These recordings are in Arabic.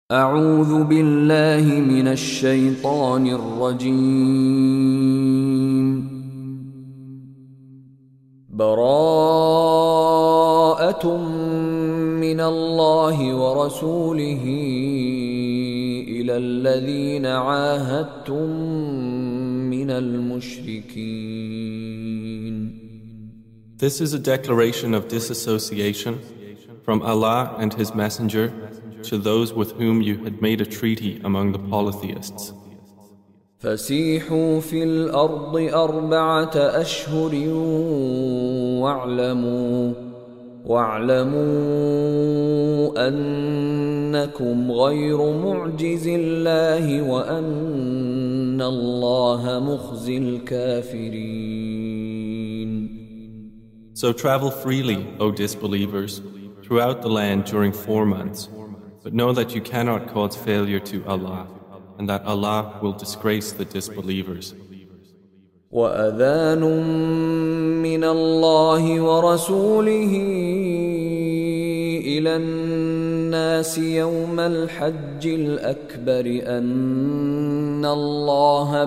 أعوذ بالله من الشيطان الرجيم. براءة من الله ورسوله إلى الذين عاهدتم من المشركين. This is a declaration of disassociation from Allah and His Messenger to those with whom you had made a treaty among the polytheists. فسيحوا في الأرض 4 أشهر واعلموا أنكم غير معجز الله وأن الله مخزي الكافرين. So travel freely, O disbelievers, throughout the land during 4 months, but know that you cannot cause failure to Allah, and that Allah will disgrace the disbelievers. وأذان من الله ورسوله إلى الناس يوم الحج الأكبر أن الله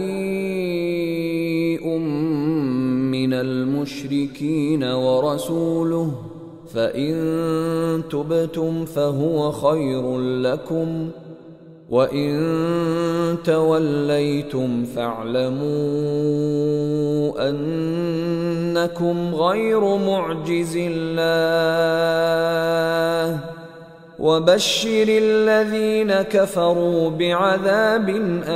بريء من المشركين ورسوله فإن تبتم فهو خير لكم وإن توليتم فاعلموا أنكم غير معجز الله وبشر الذين كفروا بعذاب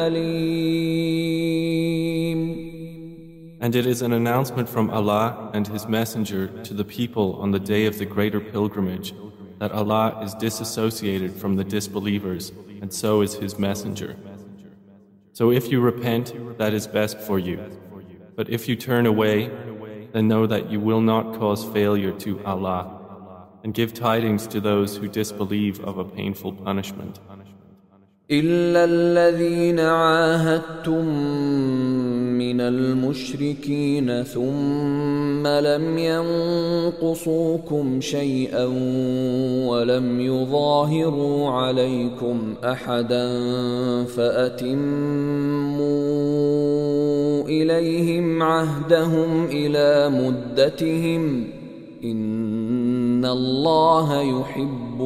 أليم. And it is an announcement from Allah and His Messenger to the people on the day of the greater pilgrimage that Allah is disassociated from the disbelievers, and so is His Messenger. So if you repent, that is best for you. But if you turn away, then know that you will not cause failure to Allah, and give tidings to those who disbelieve of a painful punishment. إلا الذين عاهدتم من المشركين ثم لم ينقصوكم شيئا ولم يظاهروا عليكم أحدا فأتموا إليهم عهدهم إلى مدتهم إن الله يحب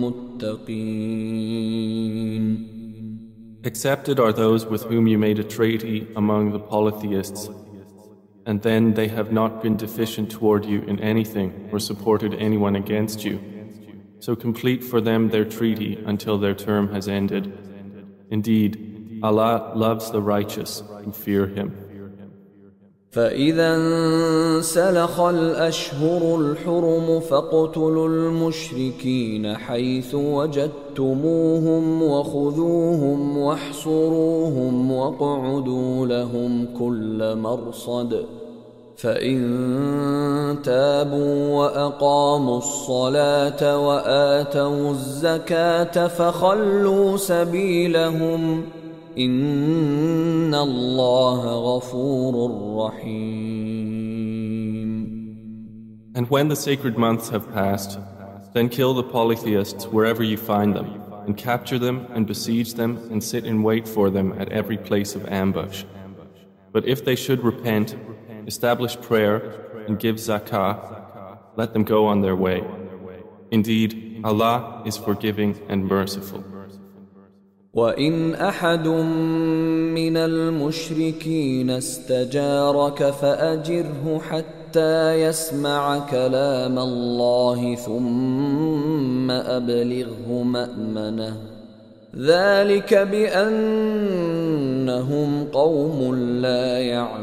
المتقين. Accepted are those with whom you made a treaty among the polytheists, and then they have not been deficient toward you in anything or supported anyone against you. So complete for them their treaty until their term has ended. Indeed, Allah loves the righteous who fear Him. فإذا انسلخ الأشهر الحرم فاقتلوا المشركين حيث وجدتموهم وخذوهم واحصروهم واقعدوا لهم كل مرصد فإن تابوا وأقاموا الصلاة وآتوا الزكاة فخلوا سبيلهم إن الله غفور رحيم. And when the sacred months have passed, then kill the polytheists wherever you find them, and capture them and besiege them and sit in wait for them at every place of ambush. But if they should repent, establish prayer, and give zakah, let them go on their way. Indeed, Allah is forgiving and merciful. وَإِنْ أَحَدٌ مِّنَ الْمُشْرِكِينَ اسْتَجَارَكَ فَأَجِرْهُ حَتَّى يَسْمَعَ كَلَامَ اللَّهِ ثُمَّ أَبْلِغْهُ مَأْمَنَهُ ذَلِكَ بِأَنَّهُمْ قَوْمٌ لَّا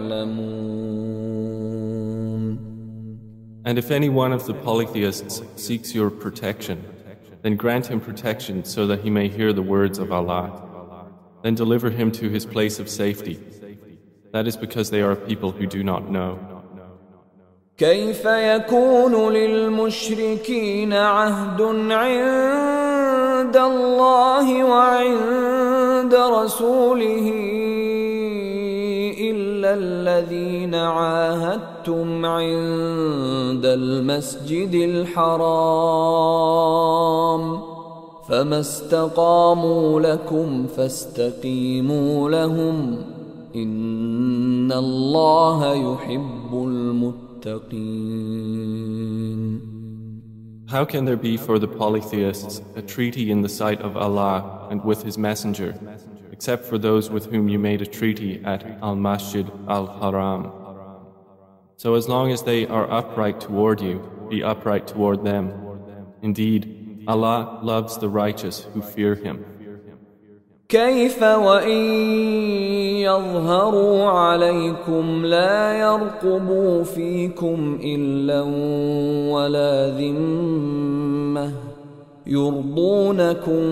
يَعْلَمُونَ. And if any one of the polytheists seeks your protection, then grant him protection so that he may hear the words of Allah. Then deliver him to his place of safety. That is because they are people who do not know. كيف يكون للمشركين عهد عند الله وعند رسوله إلا الذين عاهدتم عند المسجد الحرام فما استقاموا لكم فاستقيموا لهم إن الله يحب المتقين. How can there be for the polytheists a treaty in the sight of Allah and with His Messenger, except for those with whom you made a treaty at Al-Masjid Al-Haram? So as long as they are upright toward you, be upright toward them. Indeed, Allah loves the righteous who fear Him. كيف وإن يظهروا عليكم لا يرقبوا فيكم إلا ولا ذمة يرضونكم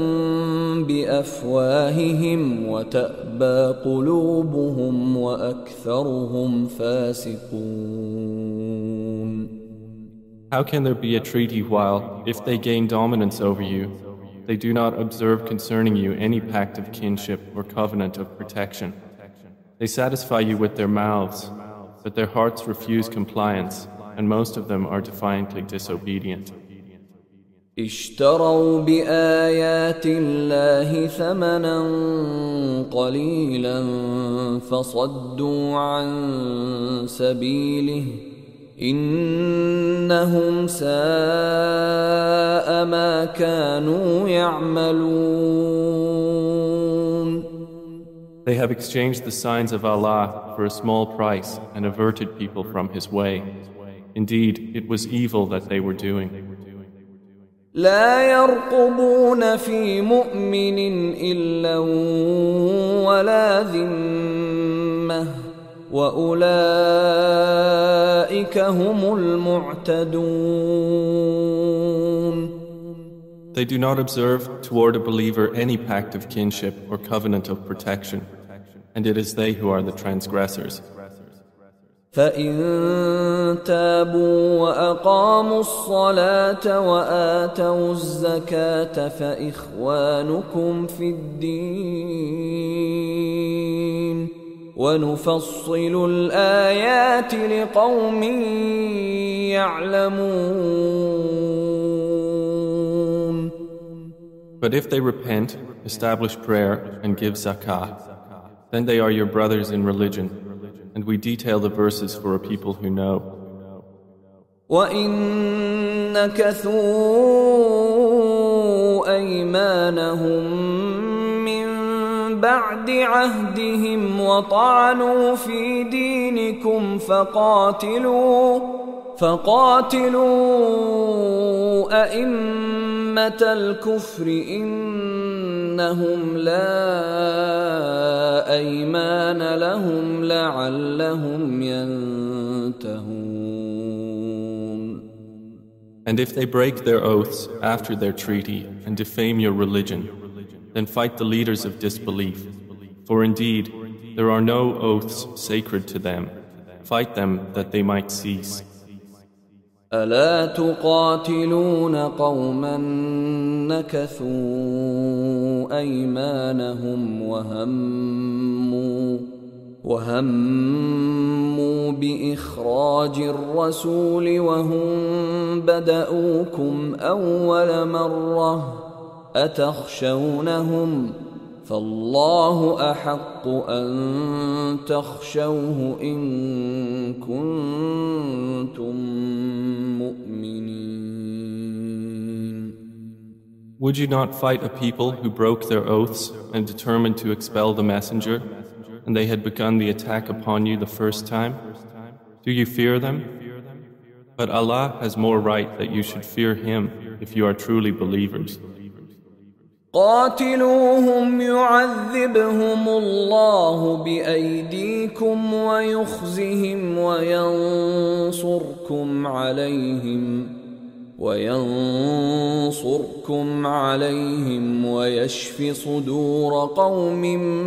بأفواههم وتأبى قلوبهم وأكثرهم فاسقون. How can there be a treaty while, if they gain dominance over you, they do not observe concerning you any pact of kinship or covenant of protection? They satisfy you with their mouths, but their hearts refuse compliance, and most of them are defiantly disobedient. اشتروا بآيات الله ثمنا قليلا فصدوا عن سبيله إنهم ساء ما كانوا يعملون. They have exchanged the signs of Allah for a small price and averted people from His way. Indeed, it was evil that they were doing. لا يرقبون في مؤمن إلا ولا ذمة وأولئك هم المعتدون. They do not observe toward a believer any pact of kinship or covenant of protection, and it is they who are the transgressors. فإن تابوا وأقاموا الصلاة وآتوا الزكاة فإخوانكم في الدين ونفصل الآيات لقوم يعلمون. But if they repent, establish prayer, and give zakah, then they are your brothers in religion, and we detail the verses for a people who know. وَإِن نَكَثُوا أَيْمَانَهُم مِّن بَعْدِ عَهْدِهِمْ وَطَعَنُوا فِي دِينِكُمْ فقاتلوا أئمة الكفر إنهم لا أيمان لهم لعلهم ينتهون. And if they break their oaths after their treaty and defame your religion, then fight the leaders of disbelief. For indeed, there are no oaths sacred to them. Fight them that they might cease. ألا تقاتلون قوما نكثوا أيمانهم وهموا بإخراج الرسول وهم بدؤوكم أول مرة أتخشونهم فالله أحق أن تخشوه إن كنتم مؤمنين. Would you not fight a people who broke their oaths and determined to expel the messenger, and they had begun the attack upon you the first time? Do you fear them? But Allah has more right that you should fear Him if you are truly believers. قاتلوهم يعذبهم الله بأيديكم ويخزهم وينصركم عليهم ويشف صدور قوم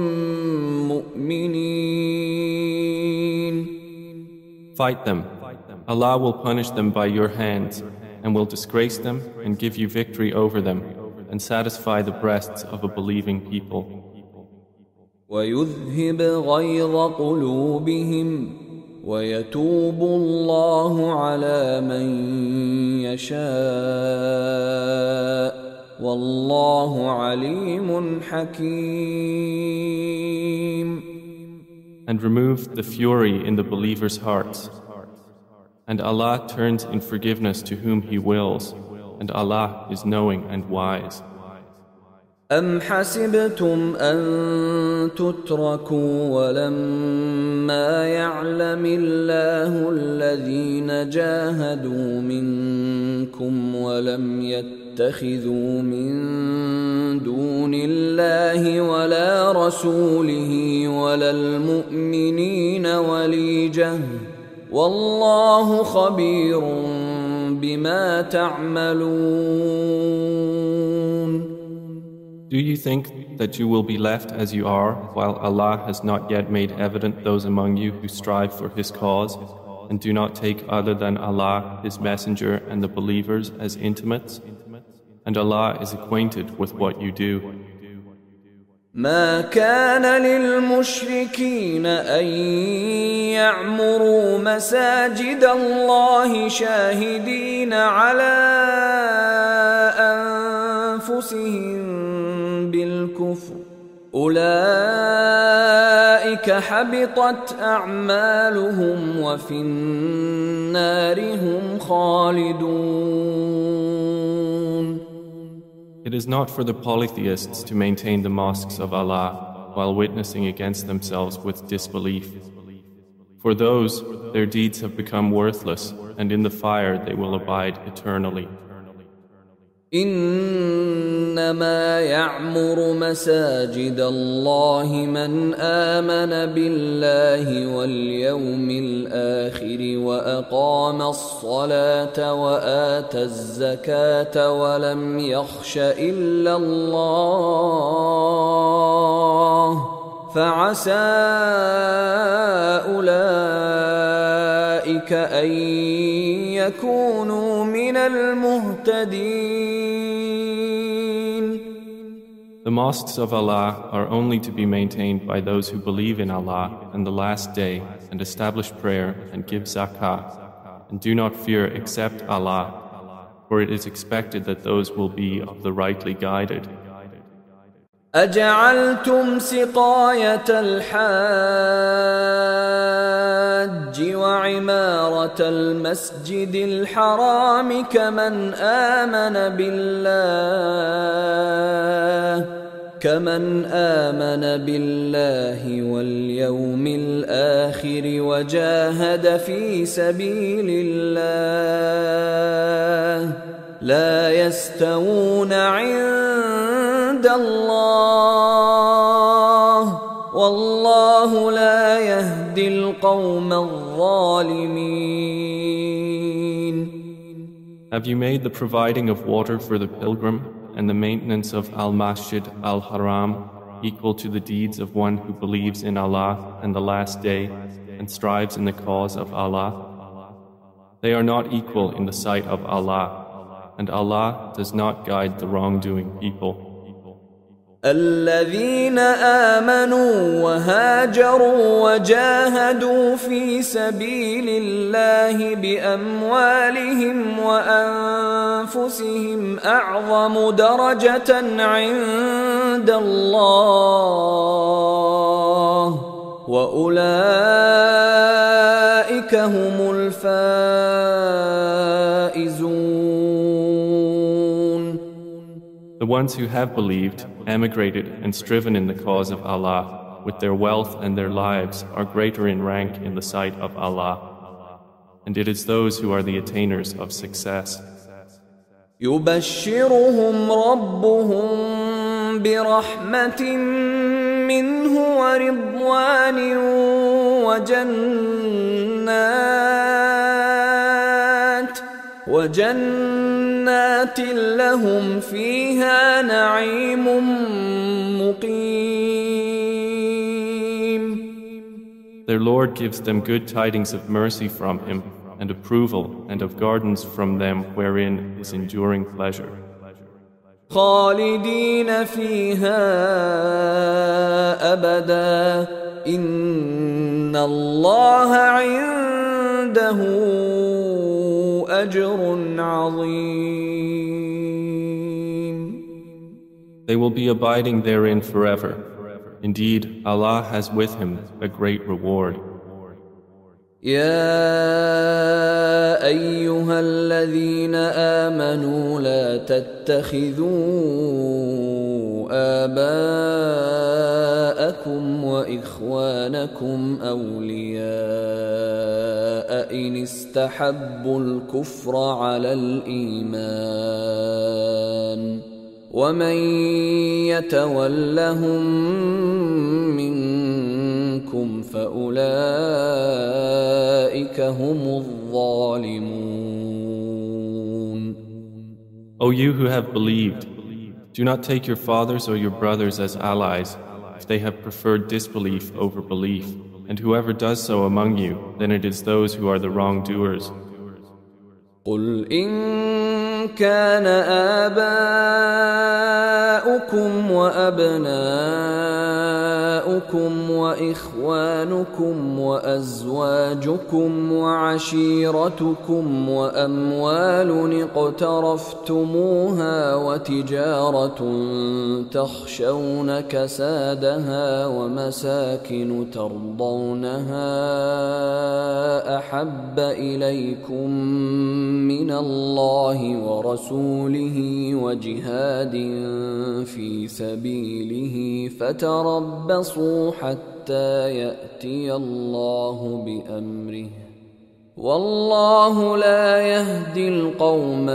مؤمنين. Fight them. Allah will punish them by your hands and will disgrace them and give you victory over them and satisfy the breasts of a believing people. وَيُذْهِبْ غَيْظَ قُلُوبِهِمْ وَيَتُوبُ اللَّهُ عَلَى مَن يَشَاءُ والله عليم حكيم. And removed the fury in the believers' hearts. And Allah turns in forgiveness to whom He wills, and Allah is knowing and wise. أم حسبتم أن تتركوا ولما يعلم الله الذين جاهدوا منكم ولم يتخذوا من دون الله ولا رسوله ولا المؤمنين وليجة والله خبير بما تعملون. Do you think that you will be left as you are, while Allah has not yet made evident those among you who strive for His cause, and do not take other than Allah, His Messenger, and the believers as intimates? And Allah is acquainted with what you do. ما كان للمشركين أن يعمروا مساجد الله شاهدين على أنفسهم بالكفر أولئك حبطت أعمالهم وفي النار هم خالدون. It is not for the polytheists to maintain the mosques of Allah while witnessing against themselves with disbelief. For those, their deeds have become worthless, and in the fire they will abide eternally. إنما يعمر مساجد الله من آمن بالله واليوم الآخر وأقام الصلاة وآتى الزكاة ولم يخش إلا الله فعسى أولئك أن يكونوا من المهتدين. The mosques of Allah are only to be maintained by those who believe in Allah and the last day and establish prayer and give zakah and do not fear except Allah, for it is expected that those will be of the rightly guided. أجعلتم سقاية الحاج وعمارة المسجد الحرام كمن آمن بالله واليوم الآخر وجاهد في سبيل الله لا يستوون عند الله والله لا يهدي القوم الظالمين. Have you made the providing of water for the pilgrim and the maintenance of Al-Masjid Al-Haram equal to the deeds of one who believes in Allah and the last day and strives in the cause of Allah? They are not equal in the sight of Allah, and Allah does not guide the wrongdoing people. الذين آمنوا وهاجروا وجاهدوا في سبيل الله بأموالهم وأنفسهم أعظم درجة عند الله وأولئك هم الفائزون. The ones who have believed, emigrated and striven in the cause of Allah with their wealth and their lives are greater in rank in the sight of Allah. And it is those who are the attainers of success. يبشرهم ربهم برحمة منه ورضوان وجنات لهم فيها نعيم مقيم. Their Lord gives them good tidings of mercy from Him and approval and of gardens from them wherein is enduring pleasure. خالدين فيها أبدا إن الله عنده أجر عظيم. They will be abiding therein forever. Indeed, Allah has with him a great reward. يا أيها الذين آمنوا لا تتخذوا آباءكم وإخوانكم أولياء إن استحبوا الكفر على الإيمان ومن يتولهم منكم فأولئك هم الظالمون. O you who have believed, do not take your fathers or your brothers as allies if they have preferred disbelief over belief, and whoever does so among you, then it is those who are the wrongdoers. قل إن كان آباؤكم وأبناؤكم وإخوانكم وأزواجكم وعشيرتكم وأموال اقترفتموها وتجارة تخشون كسادها ومساكن ترضونها أحب إليكم من الله ورسوله وجهاد في سبيله فتربصوا حتى يأتي الله بأمره والله لا يهدي القوم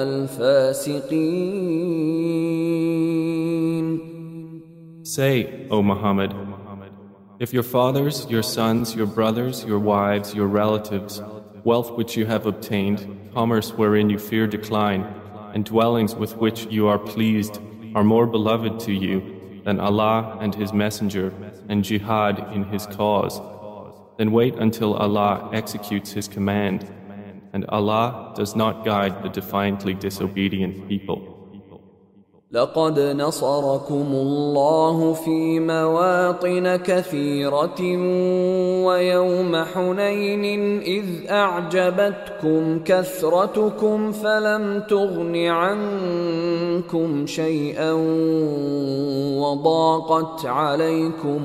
الفاسقين. Say, O Muhammad, if your fathers, your sons, your brothers, your wives, your relatives, wealth which you have obtained, commerce wherein you fear decline, and dwellings with which you are pleased are more beloved to you than Allah and His Messenger and jihad in His cause, then wait until Allah executes His command, and Allah does not guide the defiantly disobedient people. لقد نصركم الله في مواطن كثيرة ويوم حنين إذ أعجبتكم كثرتكم فلم تغن عنكم شيئا وضاقت عليكم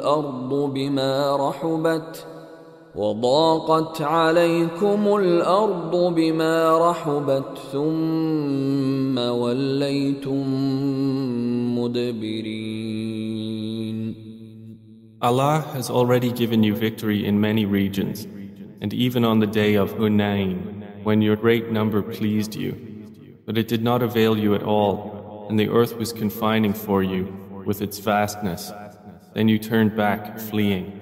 الأرض بما رحبت ثم وليتم مدبرين. Allah has already given you victory in many regions, and even on the day of Hunayn, when your great number pleased you. But it did not avail you at all, and the earth was confining for you with its vastness. Then you turned back, fleeing.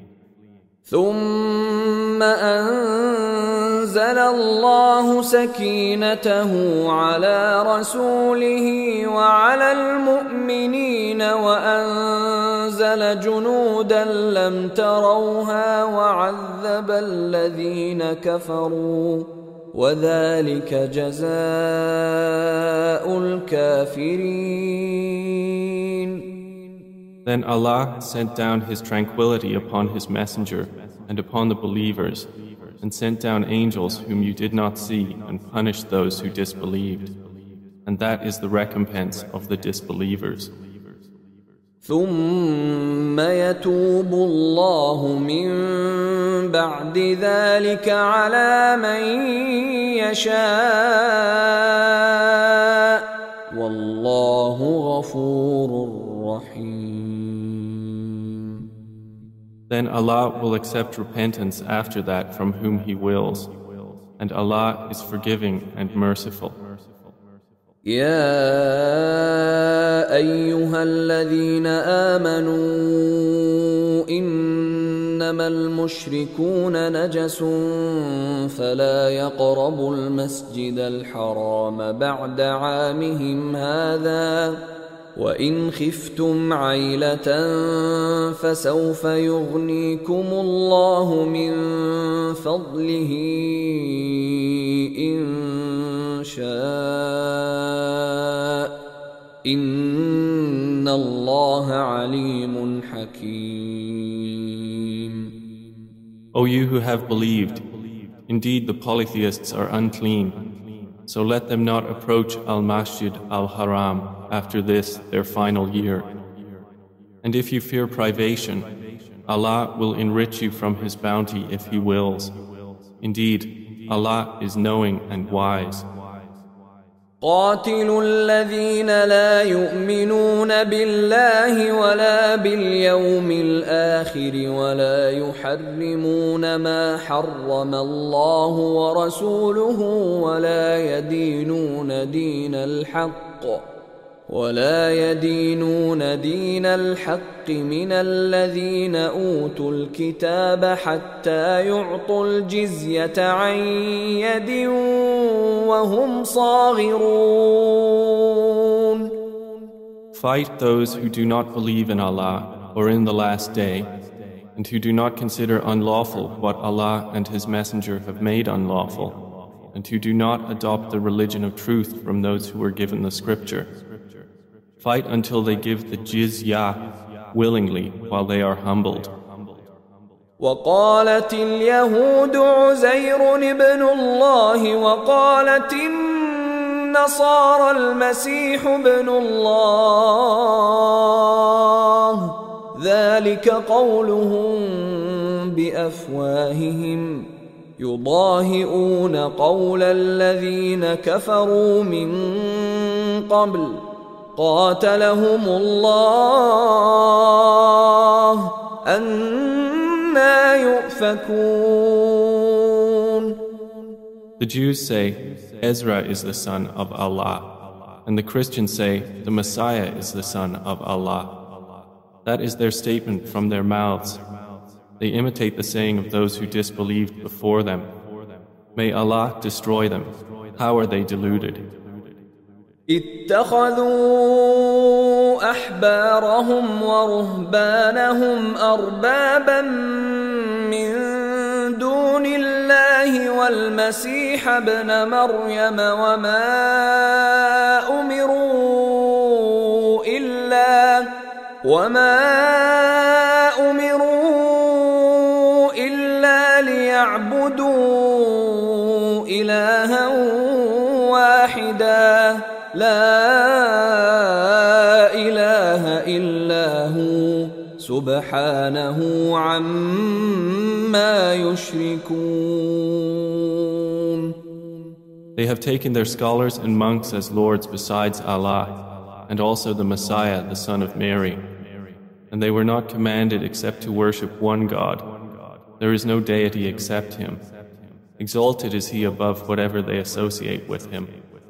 ثم أنزل الله سكينته على رسوله وعلى المؤمنين وأنزل جنودا لم تروها وعذب الذين كفروا وذلك جزاء الكافرين. Then Allah sent down His tranquility upon His Messenger and upon the believers, and sent down angels whom you did not see, and punished those who disbelieved. And that is the recompense of the disbelievers. ثم يتوب الله من بعد ذلك على من يشاء والله غفور رحيم. Then Allah will accept repentance after that from whom He wills, and Allah is forgiving and merciful. يا أيها الذين آمنوا إنما المشركون نجس فلا يقربوا المسجد الحرام بعد عامهم هذا وإن خفتم عيلة فسوف يغنيكم الله من فضله إن شاء إن الله عليم حكيم. O you who have believed, indeed the polytheists are unclean, So let them not approach Al-Masjid Al-Haram after this their final year. And if you fear privation, Allah will enrich you from His bounty if He wills. Indeed, Allah is knowing and wise. قاتلوا الذين لا يؤمنون بالله ولا باليوم الآخر ولا يحرمون ما حرم الله ورسوله ولا يدينون دين الحق من الذين أوتوا الكتاب حتى يعطوا الجزية عن يد وهم صاغرون. Fight those who do not believe in Allah or in the last day, and who do not consider unlawful what Allah and His Messenger have made unlawful, and who do not adopt the religion of truth from those who were given the scripture. Fight until they give the jizyah willingly while they are humbled. وقالت اليهود عزير ابن الله وقالت النصارى المسيح ابن الله ذلك قولهم بأفواههم يضاهئون قول الذين كفروا من قبل قاتلهم الله أنى يؤفكون. The Jews say, Ezra is the son of Allah, and the Christians say, the Messiah is the son of Allah. That is their statement from their mouths. They imitate the saying of those who disbelieved before them. May Allah destroy them. How are they deluded? اتخذوا أحبارهم ورهبانهم أربابا من دون الله والمسيح ابن مريم وما أمروا إلا ليعبدوا إلها واحدا لا إله إلا هو سبحانه عما يشركون. They have taken their scholars and monks as lords besides Allah, and also the Messiah, the son of Mary. And they were not commanded except to worship one God. There is no deity except Him. Exalted is He above whatever they associate with Him.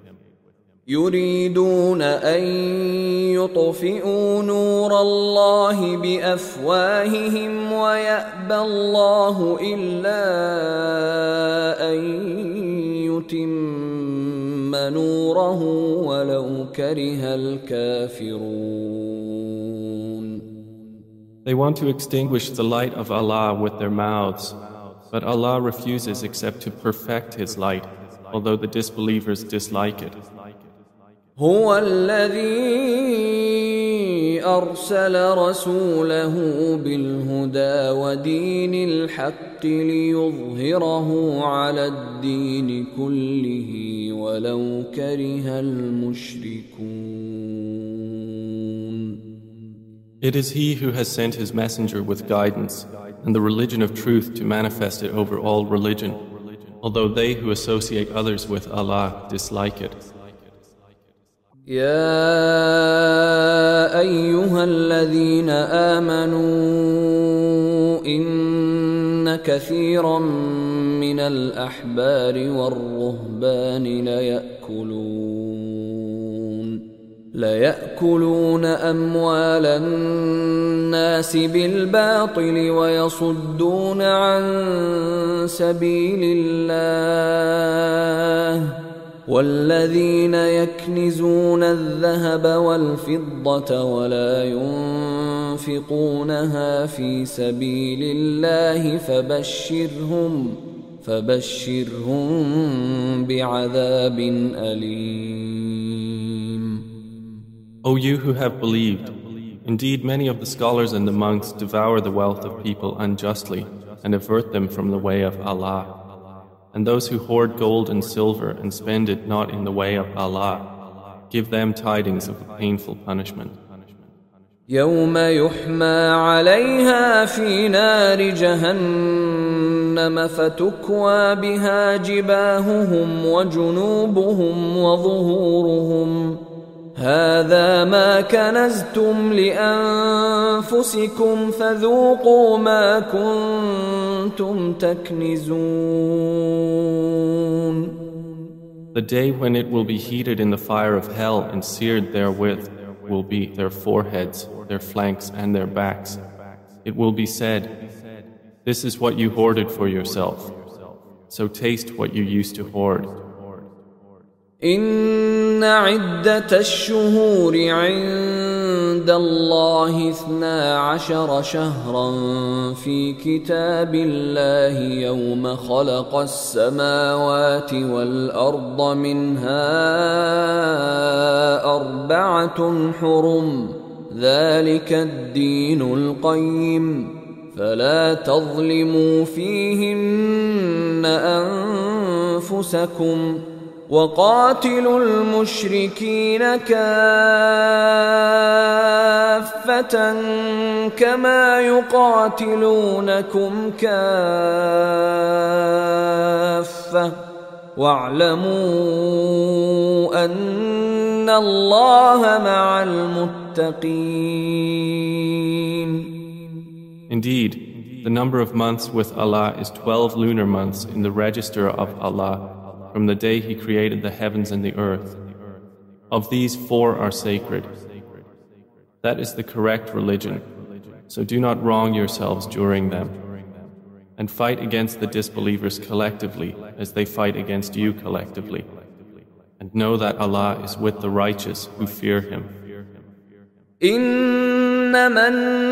يريدون أن يطفئوا نور الله بأفواههم ويأبى الله إلا أن يتم نوره ولو كره الكافرون. They want to extinguish the light of Allah with their mouths, but Allah refuses except to perfect His light, although the disbelievers dislike it. هو الذي أرسل رسوله بالهدى ودين الحق ليظهره على الدين كله ولو كره المشركون. It is He who has sent His messenger with guidance and the religion of truth to manifest it over all religion, although they who associate others with Allah dislike it. يا أيها الذين آمنوا إن كثيرا من الأحبار والرهبان ليأكلون أموال الناس بالباطل ويصدون عن سبيل الله والذين يكنزون الذهب والفضة ولا ينفقونها في سبيل الله فبشرهم بعذاب أليم. O you who have believed, indeed many of the scholars and the monks devour the wealth of people unjustly and avert them from the way of Allah. And those who hoard gold and silver and spend it not in the way of Allah, give them tidings of a painful punishment. يوم يحمى عليها في نار جهنم فتكوى بها جباههم وجنوبهم وظهورهم هذا ما كنزتم لأنفسكم فذوقوا ما كنتم تكنزون. The day when it will be heated in the fire of hell and seared therewith will be their foreheads, their flanks, and their backs. It will be said, "This is what you hoarded for yourself. So taste what you used to hoard." إن عدة الشهور عند الله 12 شهرا في كتاب الله يوم خلق السماوات والأرض منها 4 حرم ذلك الدين القيم فلا تظلموا فيهن أنفسكم وقاتلوا المشركين كافة كما يقاتلونكم كافة واعلموا أن الله مع المتقين. Indeed, the number of months with Allah is 12 lunar months in the register of Allah from the day He created the heavens and the earth. Of these 4 are sacred. That is the correct religion, so do not wrong yourselves during them. And fight against the disbelievers collectively as they fight against you collectively. And know that Allah is with the righteous who fear Him. إنما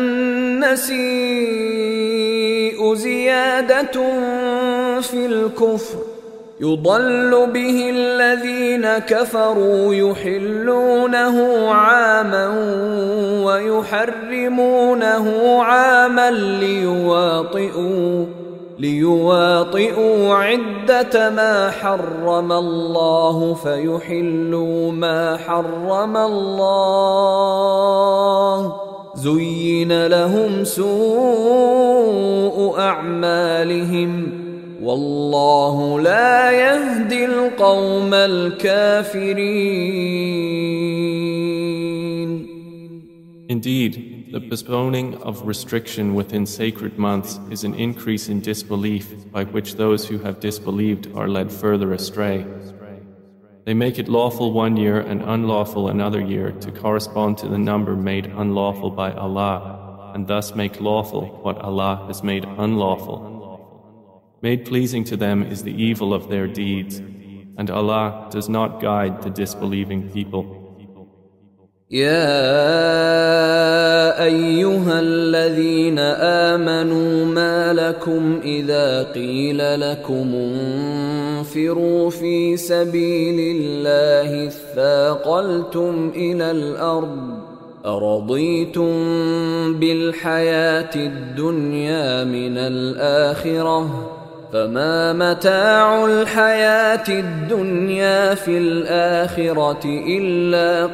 النسيء زيادة في الكفر يضل به الذين كفروا يحلونه عاما ويحرمونه عاما ليواطئوا عدة ما حرم الله فيحلوا ما حرم الله زين لهم سوء أعمالهم والله لا يهدي القوم الكافرين. Indeed, the postponing of restriction within sacred months is an increase in disbelief by which those who have disbelieved are led further astray. They make it lawful one year and unlawful another year to correspond to the number made unlawful by Allah, and thus make lawful what Allah has made unlawful. Made pleasing to them is the evil of their deeds, and Allah does not guide the disbelieving people. يا أيها الذين آمنوا ما لكم إذا قيل لكم انفروا في سبيل الله اثاقلتم إلى الأرض أرضيتم بالحياة الدنيا من الآخرة فما متاع الحياة الدنيا في الآخرة إلا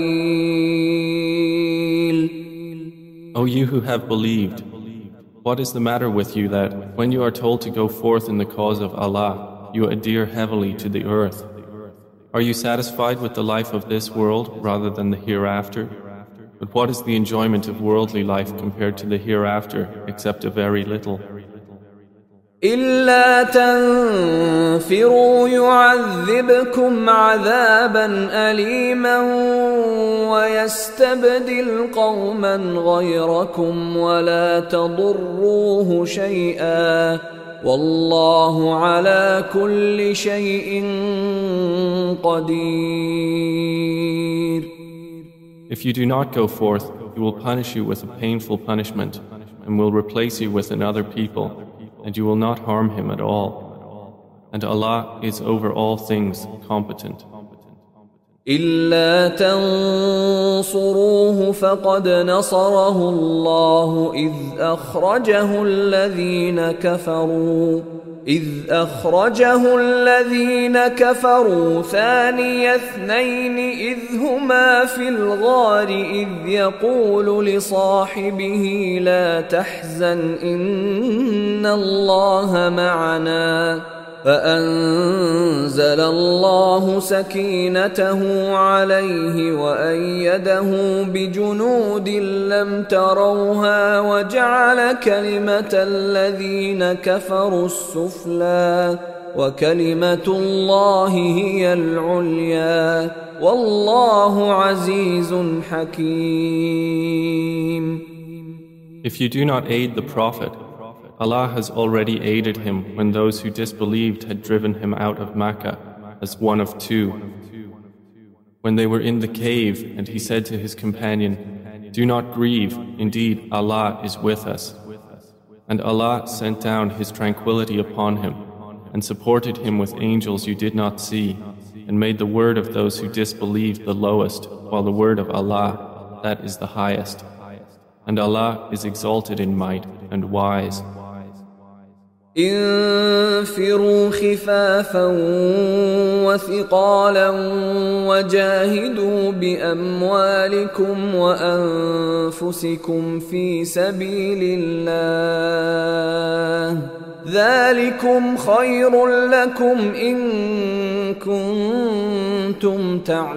قليل. O you who have believed, what is the matter with you that, when you are told to go forth in the cause of Allah, you adhere heavily to the earth? Are you satisfied with the life of this world rather than the hereafter? But what is the enjoyment of worldly life compared to the hereafter, except a very little? إلا تنفروا يعذبكم عذابا أليما ويستبدل قوما غيركم ولا تضروه شيئا والله على كل شيء قدير. If you do not go forth, He will punish you with a painful punishment and will replace you with another people, and you will not harm him at all. And Allah is over all things competent. إلا تنصروه فقد نصره الله إذ أخرجه الذين كفروا إذ أخرجه الذين كفروا ثاني اثنين إذ هما في الغار إذ يقول لصاحبه لا تحزن إن الله معنا فأنزل الله سكينته عليه وأيده بجنود لم تروها وجعل كلمة الذين كفروا السفلى وكلمة الله هي العليا والله عزيز حكيم. If you do not aid the Prophet, Allah has already aided him when those who disbelieved had driven him out of Makkah as one of two. When they were in the cave and he said to his companion, "Do not grieve, indeed Allah is with us." And Allah sent down His tranquility upon him and supported him with angels you did not see and made the word of those who disbelieved the lowest while the word of Allah, that is the highest. And Allah is exalted in might and wise. انفروا خفافا وثقالا وجاهدوا بأموالكم وأنفسكم في سبيل الله ذلكم خير لكم إن كنتم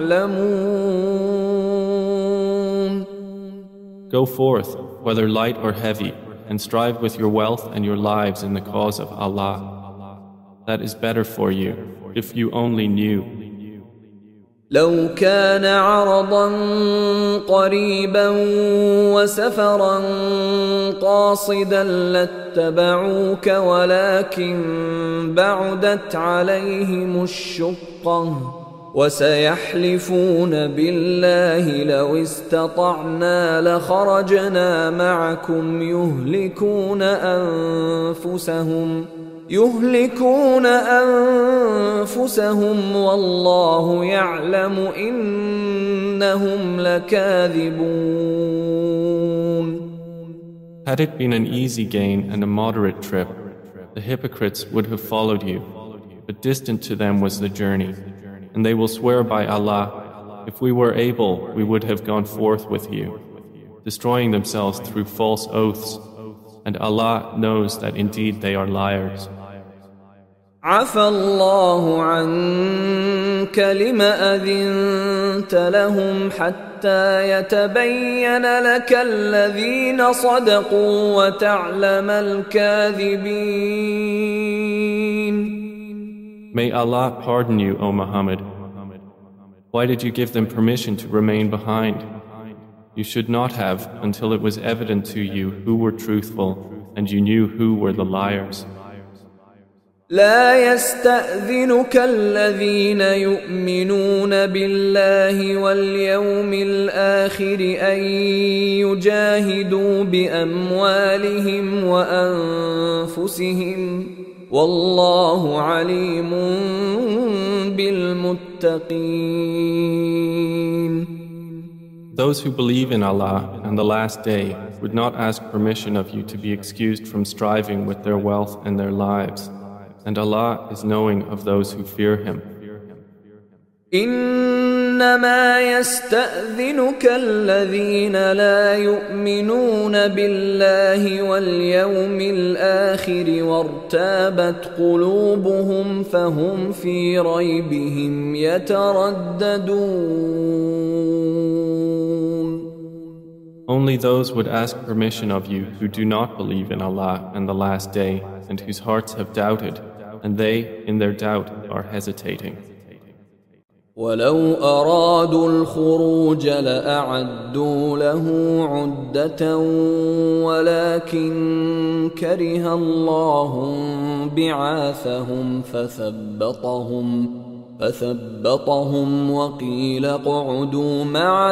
تعلمون. Go forth, whether light or heavy, and strive with your wealth and your lives in the cause of Allah. That is better for you, if you only knew. لو كان عرضا قريبا وسفرا قاصدا لاتبعوك ولكن بعدت عليهم الشقة وسيحلفون بالله لو استطعنا لخرجنا معكم يهلكون أنفسهم والله يعلم إنهم لكاذبون. Had it been an easy gain and a moderate trip, the hypocrites would have followed you, but distant to them was the journey. And they will swear by Allah, if we were able, we would have gone forth with you, destroying themselves through false oaths, and Allah knows that indeed they are liars. عفى الله عنك لما أذنت لهم حتى يتبين لك الذين صدقوا وتعلم الكاذبين. May Allah pardon you, O Muhammad. Why did you give them permission to remain behind? You should not have until it was evident to you who were truthful and you knew who were the liars. لا يستأذنك الذين يؤمنون بالله واليوم الآخر أن يجاهدوا بأموالهم وأنفسهم والله عليم بالمتقين. Those who believe in Allah and the last day would not ask permission of you to be excused from striving with their wealth and their lives, and Allah is knowing of those who fear Him. إنما يستأذنك الذين لا يؤمنون بالله واليوم الآخر وارتابت قلوبهم فهم في ريبهم يترددون. Only those would ask permission of you who do not believe in Allah and the last day and whose hearts have doubted, and they, in their doubt, are hesitating. ولو أرادوا الخروج لأعدوا له عدة ولكن كره الله بعاثهم فثبطهم وقيل اقعدوا مع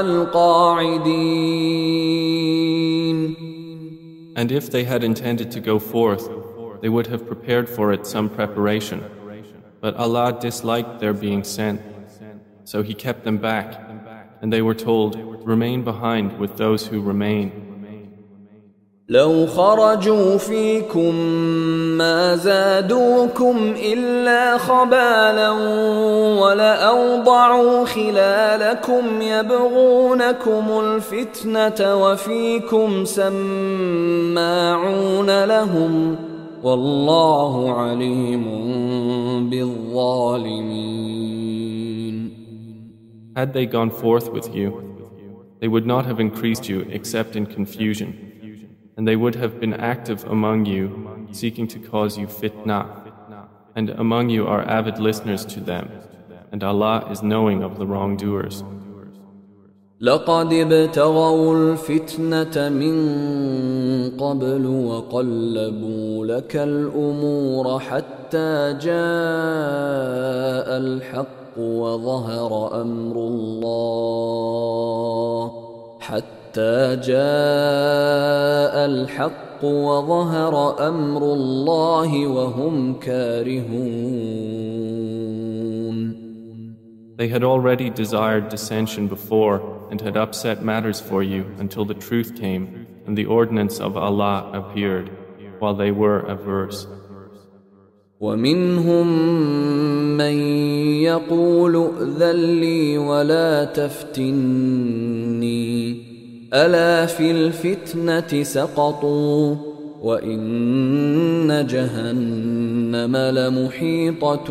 القاعدين. And if they had intended to go forth, they would have prepared for it some preparation. But Allah disliked their being sent. So He kept them back, and they were told, remain behind with those who remain. لو خرجوا فيكم ما زادوكم إلا خبالا ولأوضعوا خلالكم يبغونكم الفتنة وفيكم سماعون لهم والله عليم بالظالمين. Had they gone forth with you, they would not have increased you except in confusion, and they would have been active among you, seeking to cause you fitna, and among you are avid listeners to them, and Allah is knowing of the wrongdoers. لقد ابتغوا الفتنة من قبل وقلبوا لك الأمور حتى جاء الحق وظهر أمر الله وهم كارهون. They had already desired dissension before and had upset matters for you until the truth came and the ordinance of Allah appeared while they were averse. ومنهم من يقول ائذن لي ولا تفتني ألا في الفتنة سقطوا وإن جهنم لمحيطة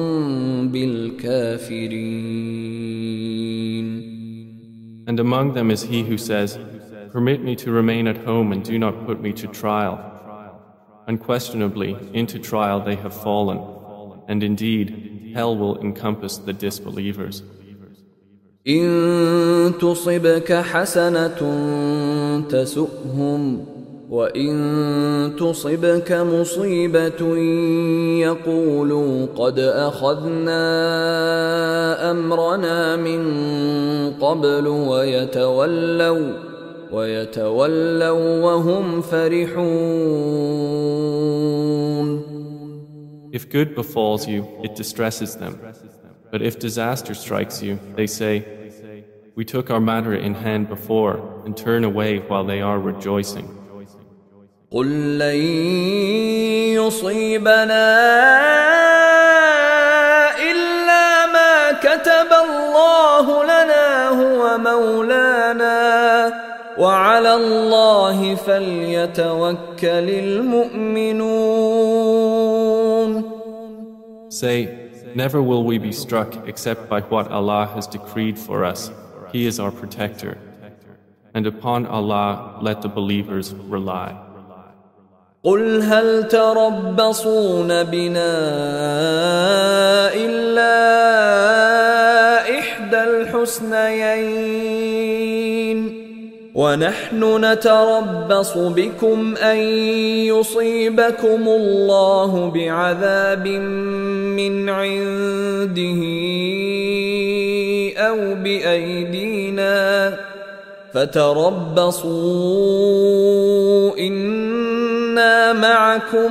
بالكافرين. And among them is he who says, "Permit me to remain at home and do not put me to trial." Unquestionably, into trial they have fallen, and indeed, hell will encompass the disbelievers. إن تصبك حسنة تسؤهم وإن تصبك مصيبة يقولوا قد أخذنا أمرنا من قبل ويتولوا وهم فرحون. If good befalls you, it distresses them. But if disaster strikes you, they say, "We took our matter in hand before," and turn away while they are rejoicing. قل لن يصيبنا إلا ما كتب الله لنا هو مولانا وعلى الله فليتوكل المؤمنون. Say, never will we be struck except by what Allah has decreed for us. He is our protector. And upon Allah let the believers rely. قل هل تربصون بنا إلا إحدى الحسنيين ونحن نتربص بكم أن يصيبكم الله بعذاب من عنده أو بأيدينا فتربصوا إنا معكم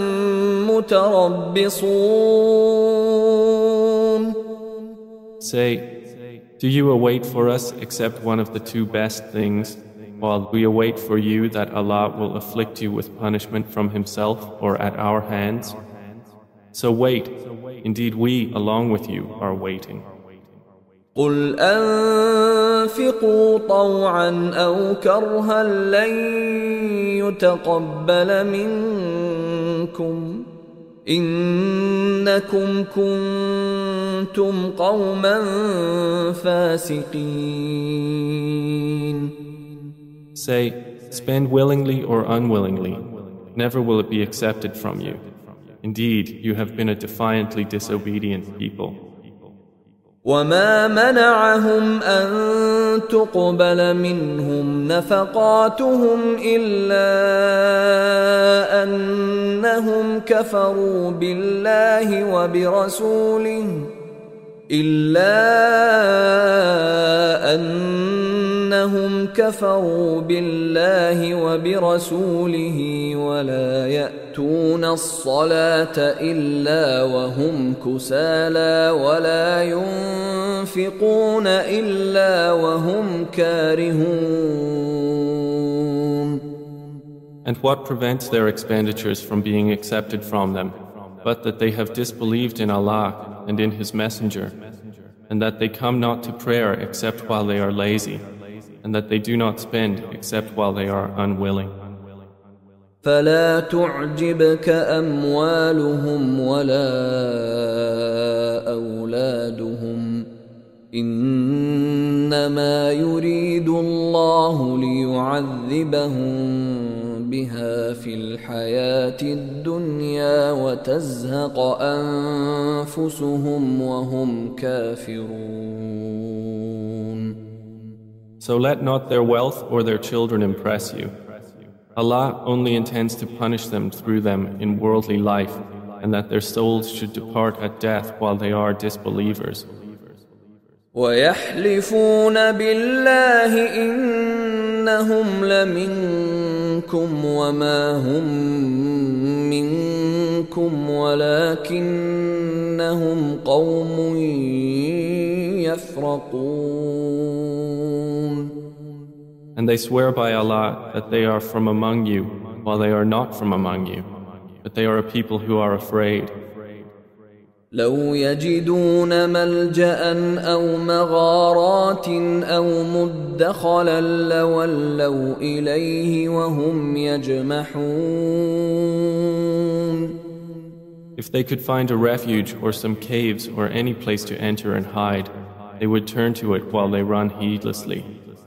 متربصون. Say, do you await for us except one of the two best things, while we await for you that Allah will afflict you with punishment from Himself or at our hands? So wait, indeed we along with you are waiting. قل أنفقوا طوعا أو كرها لن يتقبل منكم إنكم كنتم قوما فاسقين. Say, spend willingly or unwillingly, never will it be accepted from you. Indeed, you have been a defiantly disobedient people. وما منعهم أن تقبل منهم نفقاتهم إلا أنهم كفروا بالله وبرسوله ولا يأتون الصلاة إلا وهم كسالى ولا ينفقون إلا وهم كارهون. And what prevents their expenditures from being accepted from them, but that they have disbelieved in Allah and in His Messenger, and that they come not to prayer except while they are lazy, and that they do not spend except while they are unwilling. فلا تعجبك أموالهم ولا أولادهم إنما يريد الله ليعذبهم بها في الحياة الدنيا وتزهق أنفسهم وهم كافرون. So let not their wealth or their children impress you. Allah only intends to punish them through them in worldly life, and that their souls should depart at death while they are disbelievers. وَيَحْلِفُونَ بِاللَّهِ إِنَّهُمْ لَمِنكُمْ وَمَا هُمْ مِنكُمْ وَلَكِنَّهُمْ قَوْمٌ يَفْرَقُونَ. And they swear by Allah that they are from among you, while they are not from among you, but they are a people who are afraid. لو يجدون ملجأ أو مغارات أو مدخلا لولوا إليه وهم يجمحون. If they could find a refuge or some caves or any place to enter and hide, they would turn to it while they run heedlessly.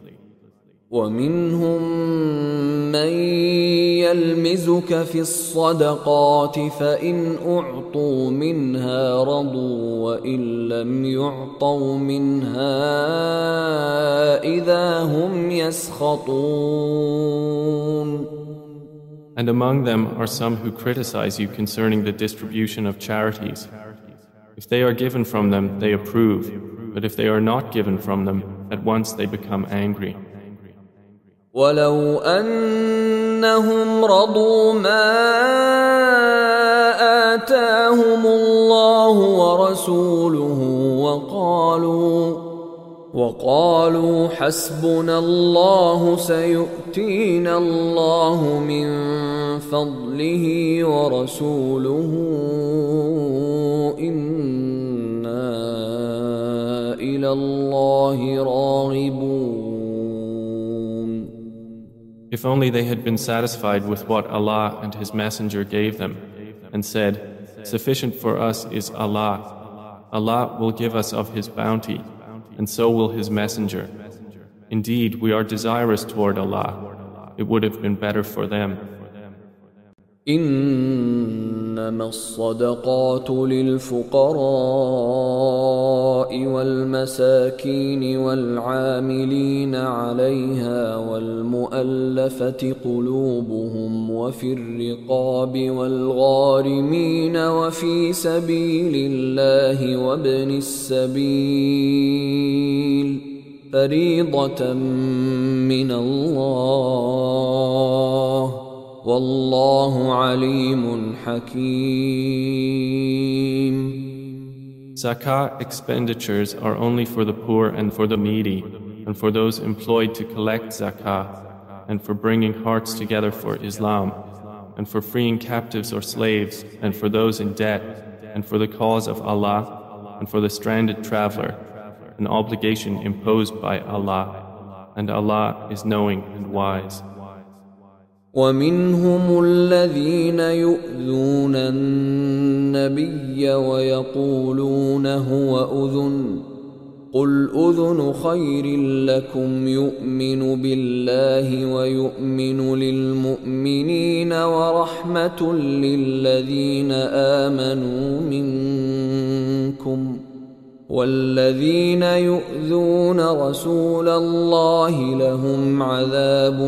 ومنهم من يلمزك في الصدقات فإن أعطوا منها رضوا وإن لم يعطوا منها إذا هم يسخطون. And among them are some who criticize you concerning the distribution of charities. If they are given from them, they approve, but if they are not given from them, at once they become angry. ولو أنهم رضوا ما آتاهم الله ورسوله وقالوا حسبنا الله سيؤتينا الله من فضله ورسوله إنا إلى الله راغبون. If only they had been satisfied with what Allah and His Messenger gave them, and said, "Sufficient for us is Allah. Allah will give us of His bounty, and so will His Messenger. Indeed, we are desirous toward Allah. It would have been better for them." إنما الصدقات للفقراء والمساكين والعاملين عليها والمؤلفة قلوبهم وفي الرقاب والغارمين وفي سبيل الله وابن السبيل فريضة من الله والله عليم حكيم. Zakah expenditures are only for the poor and for the needy, and for those employed to collect zakah, and for bringing hearts together for Islam, and for freeing captives or slaves, and for those in debt, and for the cause of Allah, and for the stranded traveler, an obligation imposed by Allah, and Allah is knowing and wise. ومنهم الذين يؤذون النبي ويقولون هو أذن قل أذن خير لكم يؤمن بالله ويؤمن للمؤمنين ورحمة للذين آمنوا منكم والذين يؤذون رسول الله لهم عذاب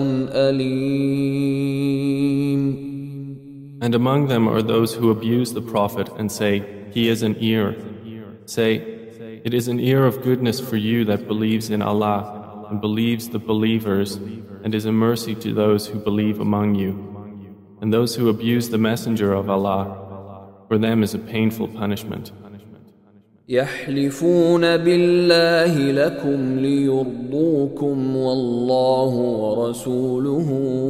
أليم. And among them are those who abuse the Prophet and say, "He is an ear." Say, "It is an ear of goodness for you that believes in Allah and believes the believers, and is a mercy to those who believe among you. And those who abuse the Messenger of Allah, for them is a painful punishment." يحلفون بالله لكم ليرضوكم والله ورسوله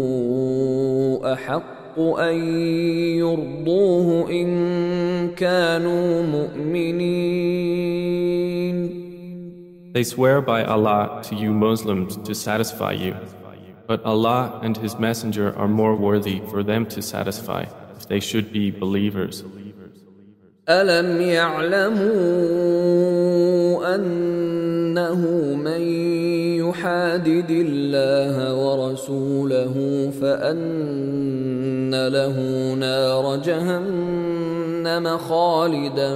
أحق أن يرضوه إن كانوا مؤمنين. They swear by Allah to you Muslims to satisfy you, but Allah and His Messenger are more worthy for them to satisfy if they should be believers. ألم يعلموا أنه من يحادد الله ورسوله فأن له نار جهنم خالدا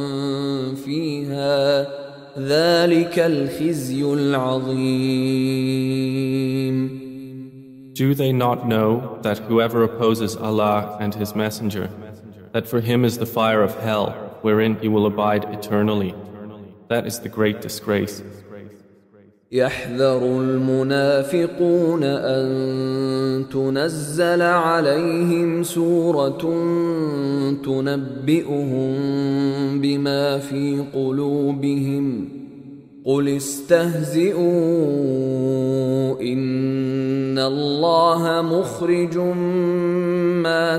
فيها ذلك الخزي العظيم. Do they not know that whoever opposes Allah and His Messenger, that for him is the fire of hell, wherein he will abide eternally? That is the great disgrace. يحذر المنافقون أن تنزل عليهم سورة تنبئهم بما في قلوبهم قل استهزئوا إن الله مخرج ما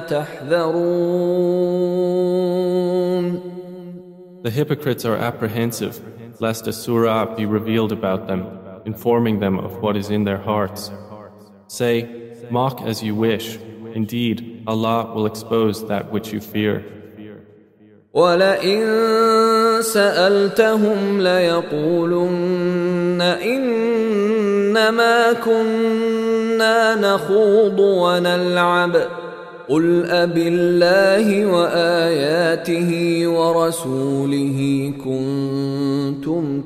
تحذرون. The hypocrites are apprehensive lest a surah be revealed about them, informing them of what is in their hearts. Say, mock as you wish. Indeed, Allah will expose that which you fear. وَلَئِن سَأَلْتَهُمْ لَيَقُولُنَّ إِنَّمَا كُنَّا نَخُوضُ وَنَلْعَبُ قُلْ أَبِاللَّهِ وَآيَاتِهِ وَرَسُولِهِ كُنتُمْ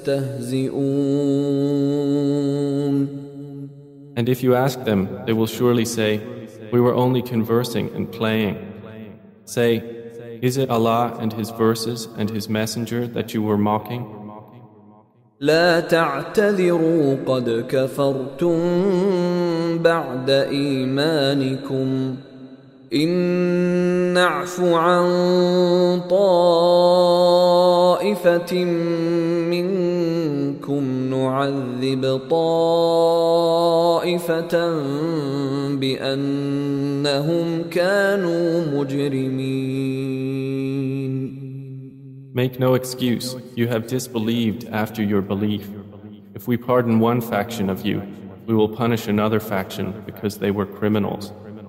تَسْتَهْزِئُونَ. And if you ask them, they will surely say, we were only conversing and playing. Say, is it Allah and His verses and His Messenger that you were mocking? لا تعتذروا قد كفرتم بعد إيمانكم إن نعف عن طائفة منكم نعذب طائفة بأنهم كانوا مجرمين. Make no excuse, you have disbelieved after your belief. If we pardon one faction of you, we will punish another faction because they were criminals.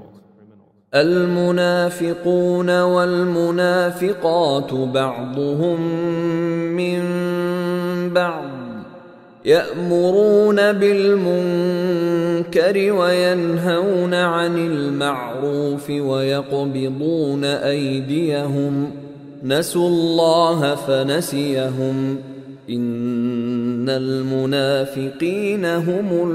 المنافقون والمنافقات بعضهم من بعض يأمرون بالمنكر وينهون عن المعروف ويقبضون أيديهم نسوا الله فنسيهم إن المنافقين هم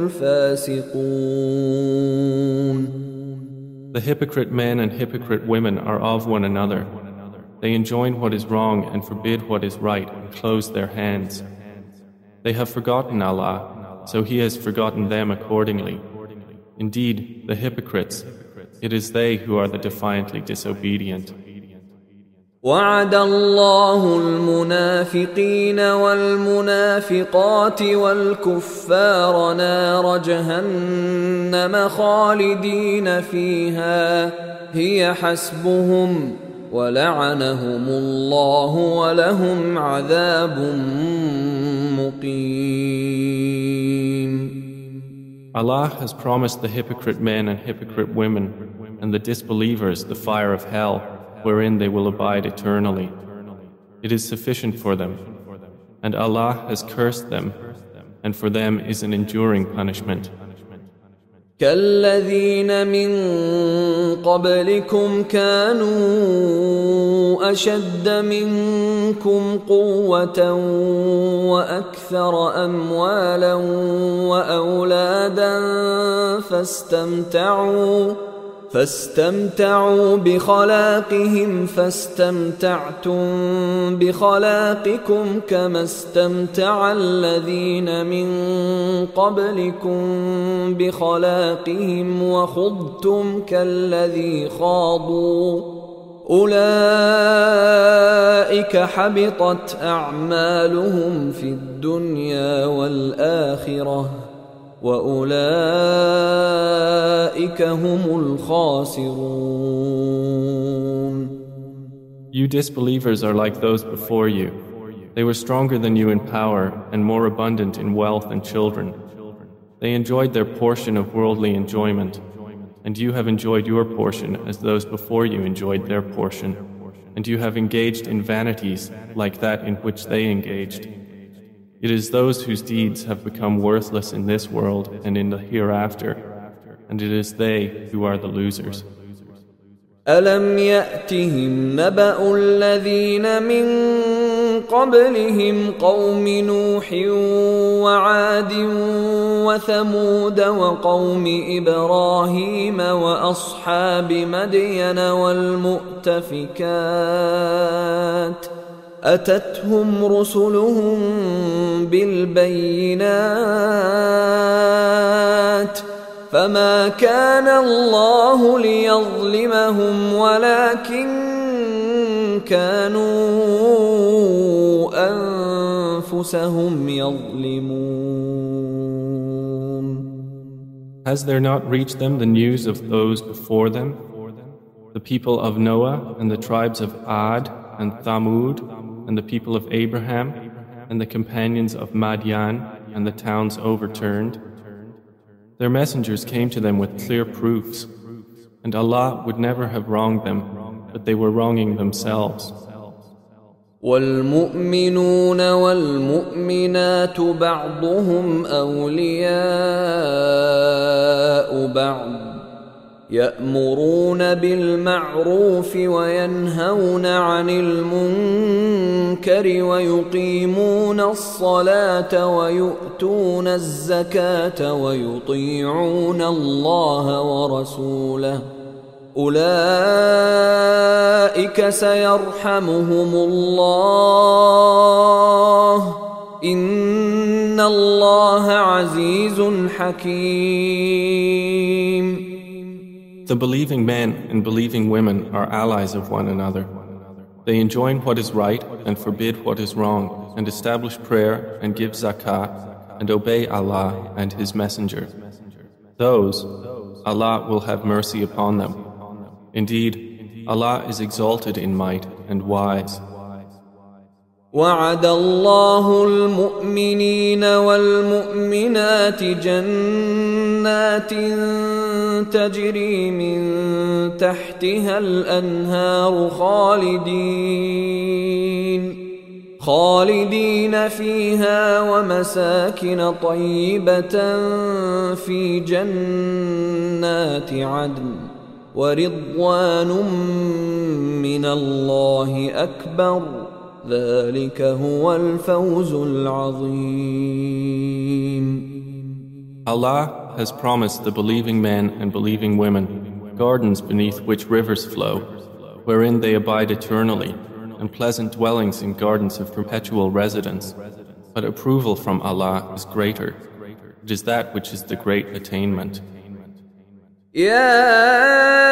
الفاسقون. The hypocrite men and hypocrite women are of one another. They enjoin what is wrong and forbid what is right and close their hands. They have forgotten Allah, so He has forgotten them accordingly. Indeed, the hypocrites, it is they who are the defiantly disobedient. وعد الله المنافقين والمنافقات والكفار نار جهنم خالدين فيها هي حسبهم ولعنهم الله ولهم عذاب مقيم. Allah has promised the hypocrite men and hypocrite women and the disbelievers the fire of hell, wherein they will abide eternally. It is sufficient for them, and Allah has cursed them, and for them is an enduring punishment. كالذين من قبلكم كانوا أشد منكم قوة وأكثر أموالا وأولادا فاستمتعوا بخلاقهم فاستمتعتم بخلاقكم كما استمتع الذين من قبلكم بخلاقهم وخضتم كالذي خاضوا أولئك حبطت أعمالهم في الدنيا والآخرة وأولئك هم الخاسرون. You disbelievers are like those before you. They were stronger than you in power and more abundant in wealth and children. They enjoyed their portion of worldly enjoyment, and you have enjoyed your portion as those before you enjoyed their portion, and you have engaged in vanities like that in which they engaged. It is those whose deeds have become worthless in this world and in the hereafter, and it is they who are the losers. ألم يأتهم نبأ الذين من قبلهم قوم نوح وعاد وثمود وقوم إبراهيم وأصحاب مدين والمؤتفكات أتتهم رسلهم بالبينات فما كان الله ليظلمهم ولكن كانوا أنفسهم يظلمون. Has there not reached them the news of those before them, the people of Noah and the tribes of Ad and Thamud and the people of Abraham and the companions of Madian and the towns overturned? Their messengers came to them with clear proofs, and Allah would never have wronged them, but they were wronging themselves. والمؤمنون والمؤمنات بعضهم أولياء بعض يأمرون بالمعروف وينهون عن المنكر ويقيمون الصلاة ويؤتون الزكاة ويطيعون الله ورسوله أولئك سيرحمهم الله إن الله عزيز حكيم. The believing men and believing women are allies of one another. They enjoin what is right and forbid what is wrong, and establish prayer and give zakah and obey Allah and His Messenger. Those, Allah will have mercy upon them. Indeed, Allah is exalted in might and wise. وعد الله المؤمنين والمؤمنات جنات تجري من تحتها الأنهار خالدين فيها ومساكن طيبة في جنات عدن ورضوان من الله أكبر ذلك هو الفوز العظيم. Allah has promised the believing men and believing women gardens beneath which rivers flow, wherein they abide eternally, and pleasant dwellings in gardens of perpetual residence. But approval from Allah is greater. It is that which is the great attainment. يا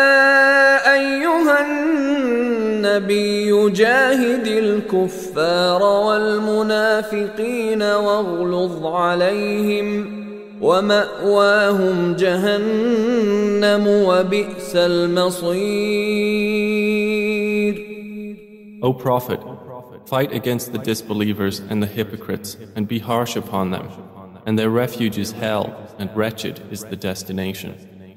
أيها النبي جاهد الكفار والمنافقين واغلظ عليهم ومأواهم جهنم وبئس المصير. O Prophet, fight against the disbelievers and the hypocrites and be harsh upon them, and their refuge is hell, and wretched is the destination.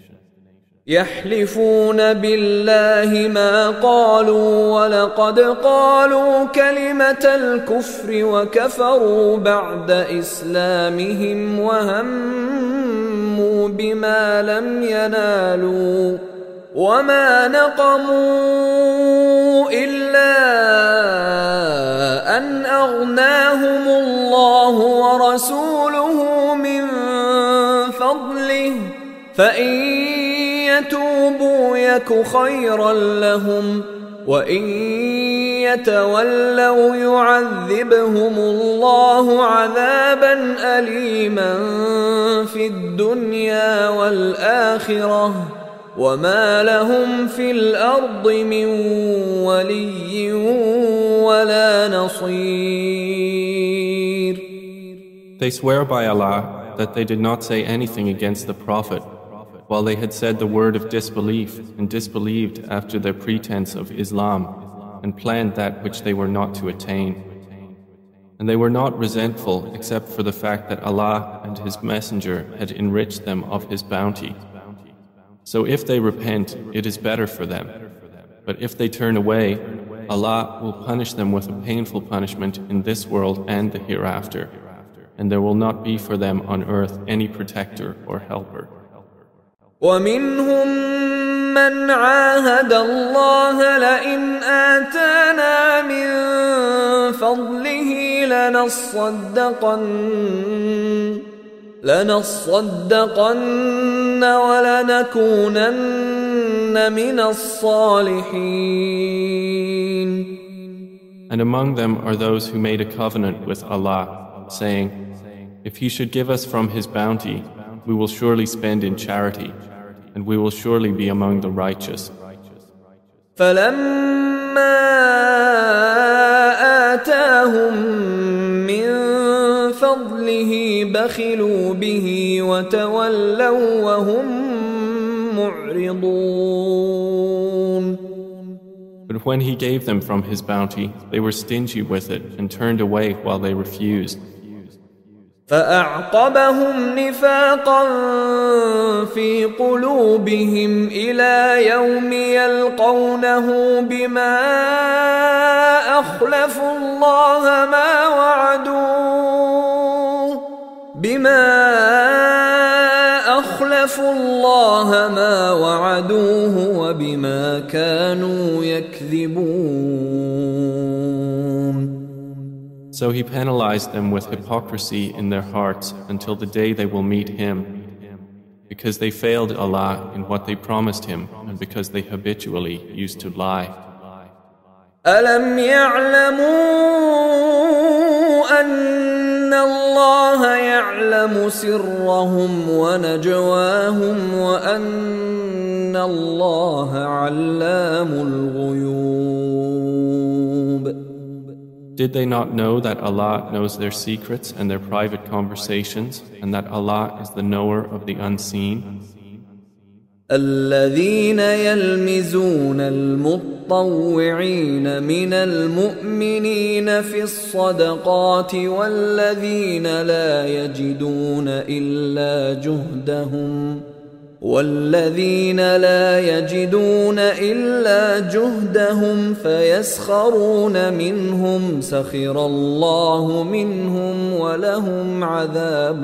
يحلفون بالله ما قالوا ولقد قالوا كلمة الكفر وكفروا بعد إسلامهم وهموا بما لم ينالوا وما نقموا إلا أن أغناهم الله ورسوله من فضله فإن يتوبوا يك خيرا لهم وإن يتولوا يعذبهم الله عذابا أليما في الدنيا والآخرة وما لهم في الأرض من ولي ولا نصير. They swear by Allah that they did not say anything against the Prophet, while they had said the word of disbelief and disbelieved after their pretense of Islam and planned that which they were not to attain. And they were not resentful except for the fact that Allah and His Messenger had enriched them of His bounty. So if they repent, it is better for them. But if they turn away, Allah will punish them with a painful punishment in this world and the hereafter. And there will not be for them on earth any protector or helper. ومنهم من عاهد الله لئن آتانا من فضله لنصدقن ولنكونن من الصالحين. And among them are those who made a covenant with Allah, saying, if He should give us from His bounty, we will surely spend in charity, and we will surely be among the righteous. فَلَمَّا آتَاهُم مِّن فَضْلِهِ بَخِلُوا بِهِ وَتَوَلَّوْا وَهُم مُّعْرِضُونَ. But when He gave them from His bounty, they were stingy with it and turned away while they refused. فأعقبهم نفاقا في قلوبهم إلى يوم يلقونه بما أخلفوا الله ما وعدوه وبما كانوا يكذبون. So He penalized them with hypocrisy in their hearts until the day they will meet Him, because they failed Allah in what they promised Him and because they habitually used to lie. أَلَمْ يَعْلَمُوا أَنَّ اللَّهَ يَعْلَمُ سِرَّهُمْ وَنَجْوَاهُمْ وَأَنَّ اللَّهَ عَلَّامُ الْغُيُوبِ. Did they not know that Allah knows their secrets and their private conversations, and that Allah is the knower of the unseen? الذين يلمزون المطوعين من المؤمنين في الصدقات والذين لا يجدون إلا جهدهم فيسخرون منهم سخر الله منهم ولهم عذاب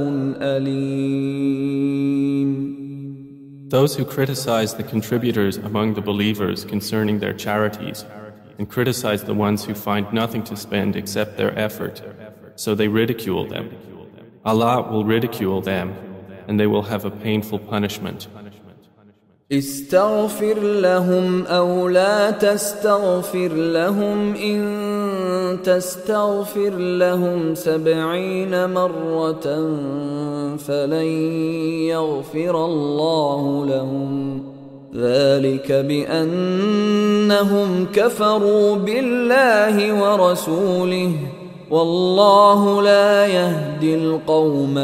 أليم. Those who criticize the contributors among the believers concerning their charities and criticize the ones who find nothing to spend except their effort, so they ridicule them. Allah will ridicule them, and they will have a painful punishment. استغفر لهم أو لا تستغفر لهم إن تستغفر لهم 70 مرة فلن يغفر الله لهم ذلك بأنهم كفروا بالله ورسوله والله لا يهدي القوم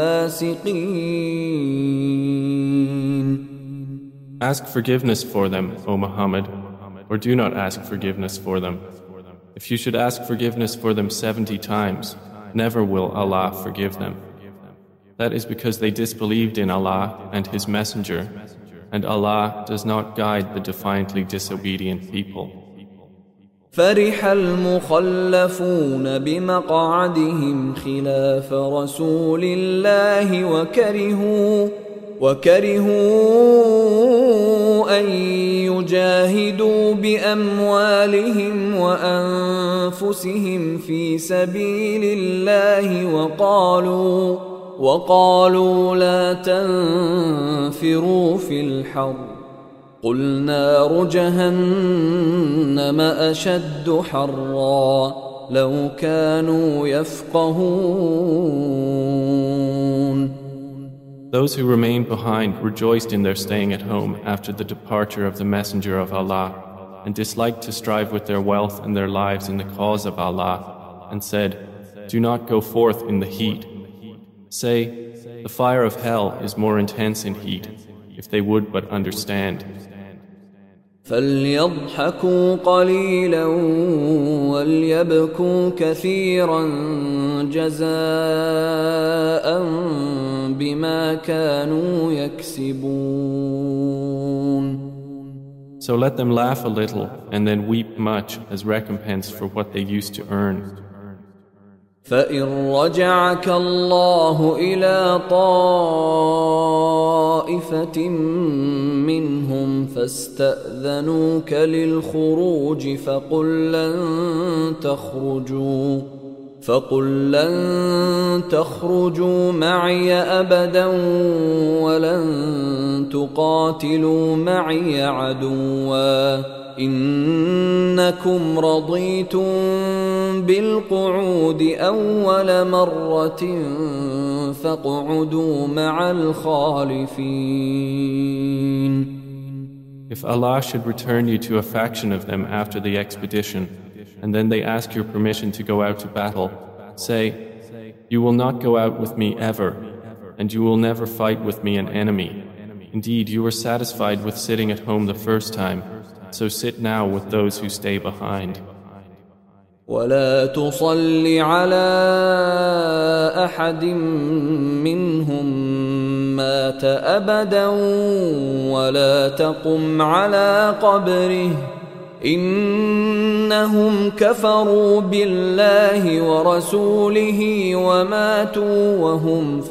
الفاسقين. Ask forgiveness for them, O Muhammad, or do not ask forgiveness for them. If you should ask forgiveness for them 70 times, never will Allah forgive them. That is because they disbelieved in Allah and His Messenger, and Allah does not guide the defiantly disobedient people. فرح المخلفون بمقعدهم خلاف رسول الله وكرهوا أن يجاهدوا بأموالهم وأنفسهم في سبيل الله وقالوا لا تنفروا في الحر قل نار جهنم أشد حرا لو كانوا يفقهون. Those who remained behind rejoiced in their staying at home after the departure of the Messenger of Allah, and disliked to strive with their wealth and their lives in the cause of Allah, and said, "Do not go forth in the heat." Say, the fire of hell is more intense in heat, if they would but understand. فليضحكوا قليلا وليبكوا كثيرا جزاء بما كانوا يكسبون. So let them laugh a little and then weep much as recompense for what they used to earn. فإن رجعك الله إلى طائفة منهم فاستأذنوك للخروج فقل لن تخرجوا معي أبدا ولن تقاتلوا معي عدوا إنكم رضيتم بالقعود أول مرة فاقعدوا مع الخالفين. If Allah should return you to a faction of them after the expedition, and then they ask your permission to go out to battle, say, "You will not go out with me ever, and you will never fight with me an enemy. Indeed, you were satisfied with sitting at home the first time, so sit now with those who stay behind." ولا تصل على أحد منهم مات أبدا ولا تقم على قبره إنهم كفروا بالله ورسوله وماتوا وهم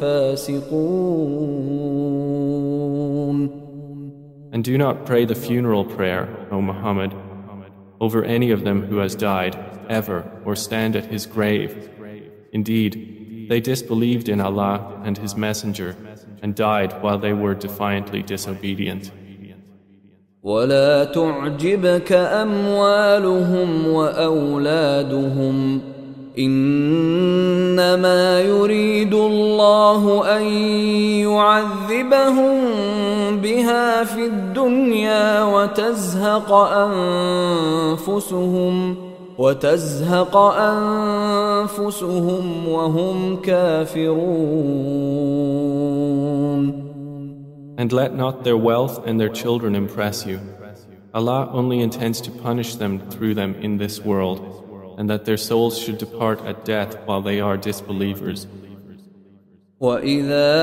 فاسقون. And do not pray the funeral prayer, O Muhammad, over any of them who has died, ever, or stand at his grave. Indeed, they disbelieved in Allah and His Messenger and died while they were defiantly disobedient. ولا تعجبك أموالهم وأولادهم إنما يريد الله أن يعذبهم بها في الدنيا وتزهق أنفسهم وهم كافرون. And let not their wealth and their children impress you. Allah only intends to punish them through them in this world, and that their souls should depart at death while they are disbelievers. وَإِذَا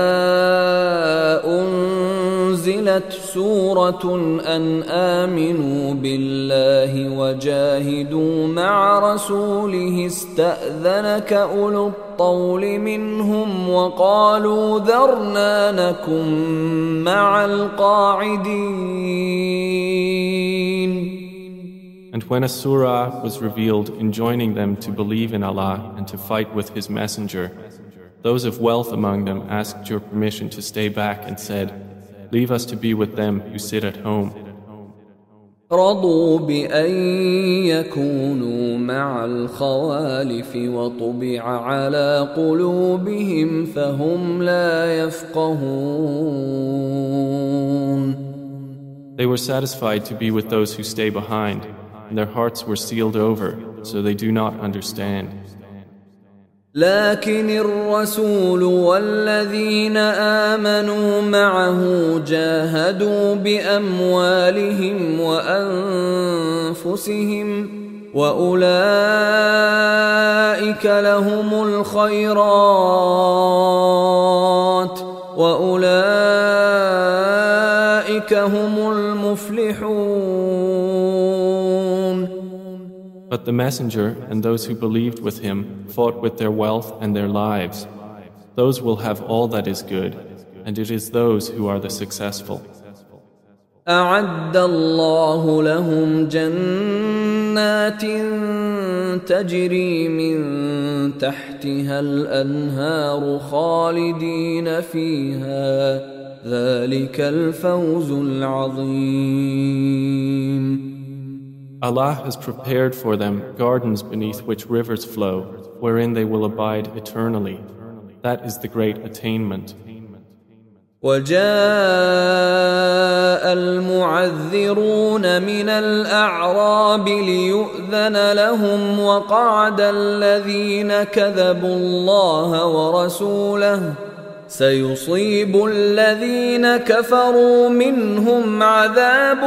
أُنزِلَتْ سُورَةٌ أَنْ آمِنُوا بِاللَّهِ وَجَاهِدُوا مَعَ رَسُولِهِ اسْتَأْذَنَكَ أُولُو الطَّوْلِ مِنْهُمْ وَقَالُوا ذَرْنَا نَكُنْ مَعَ الْقَاعِدِينَ. And when a surah was revealed enjoining them to believe in Allah and to fight with His Messenger, those of wealth among them asked your permission to stay back and said, "Leave us to be with them who sit at home." رضوا بأن يكونوا مع الخوالف وطبع على قلوبهم فهم لا يفقهون. They were satisfied to be with those who stay behind, and their hearts were sealed over, so they do not understand. لكن الرسول والذين آمنوا معه جاهدوا بأموالهم وأنفسهم وأولئك لهم الخيرات وأولئك هم المفلحون. But the Messenger and those who believed with him fought with their wealth and their lives. Those will have all that is good, and it is those who are the successful. أعد الله لهم جنات تجري من تحتها الأنهار خالدين فيها ذلك الفوز العظيم. Allah has prepared for them gardens beneath which rivers flow, wherein they will abide eternally. That is the great attainment. وجاء المعذرون من الأعراب ليؤذن لهم وقعد الذين كذبوا الله ورسوله سيصيب الذين كفروا منهم عذاب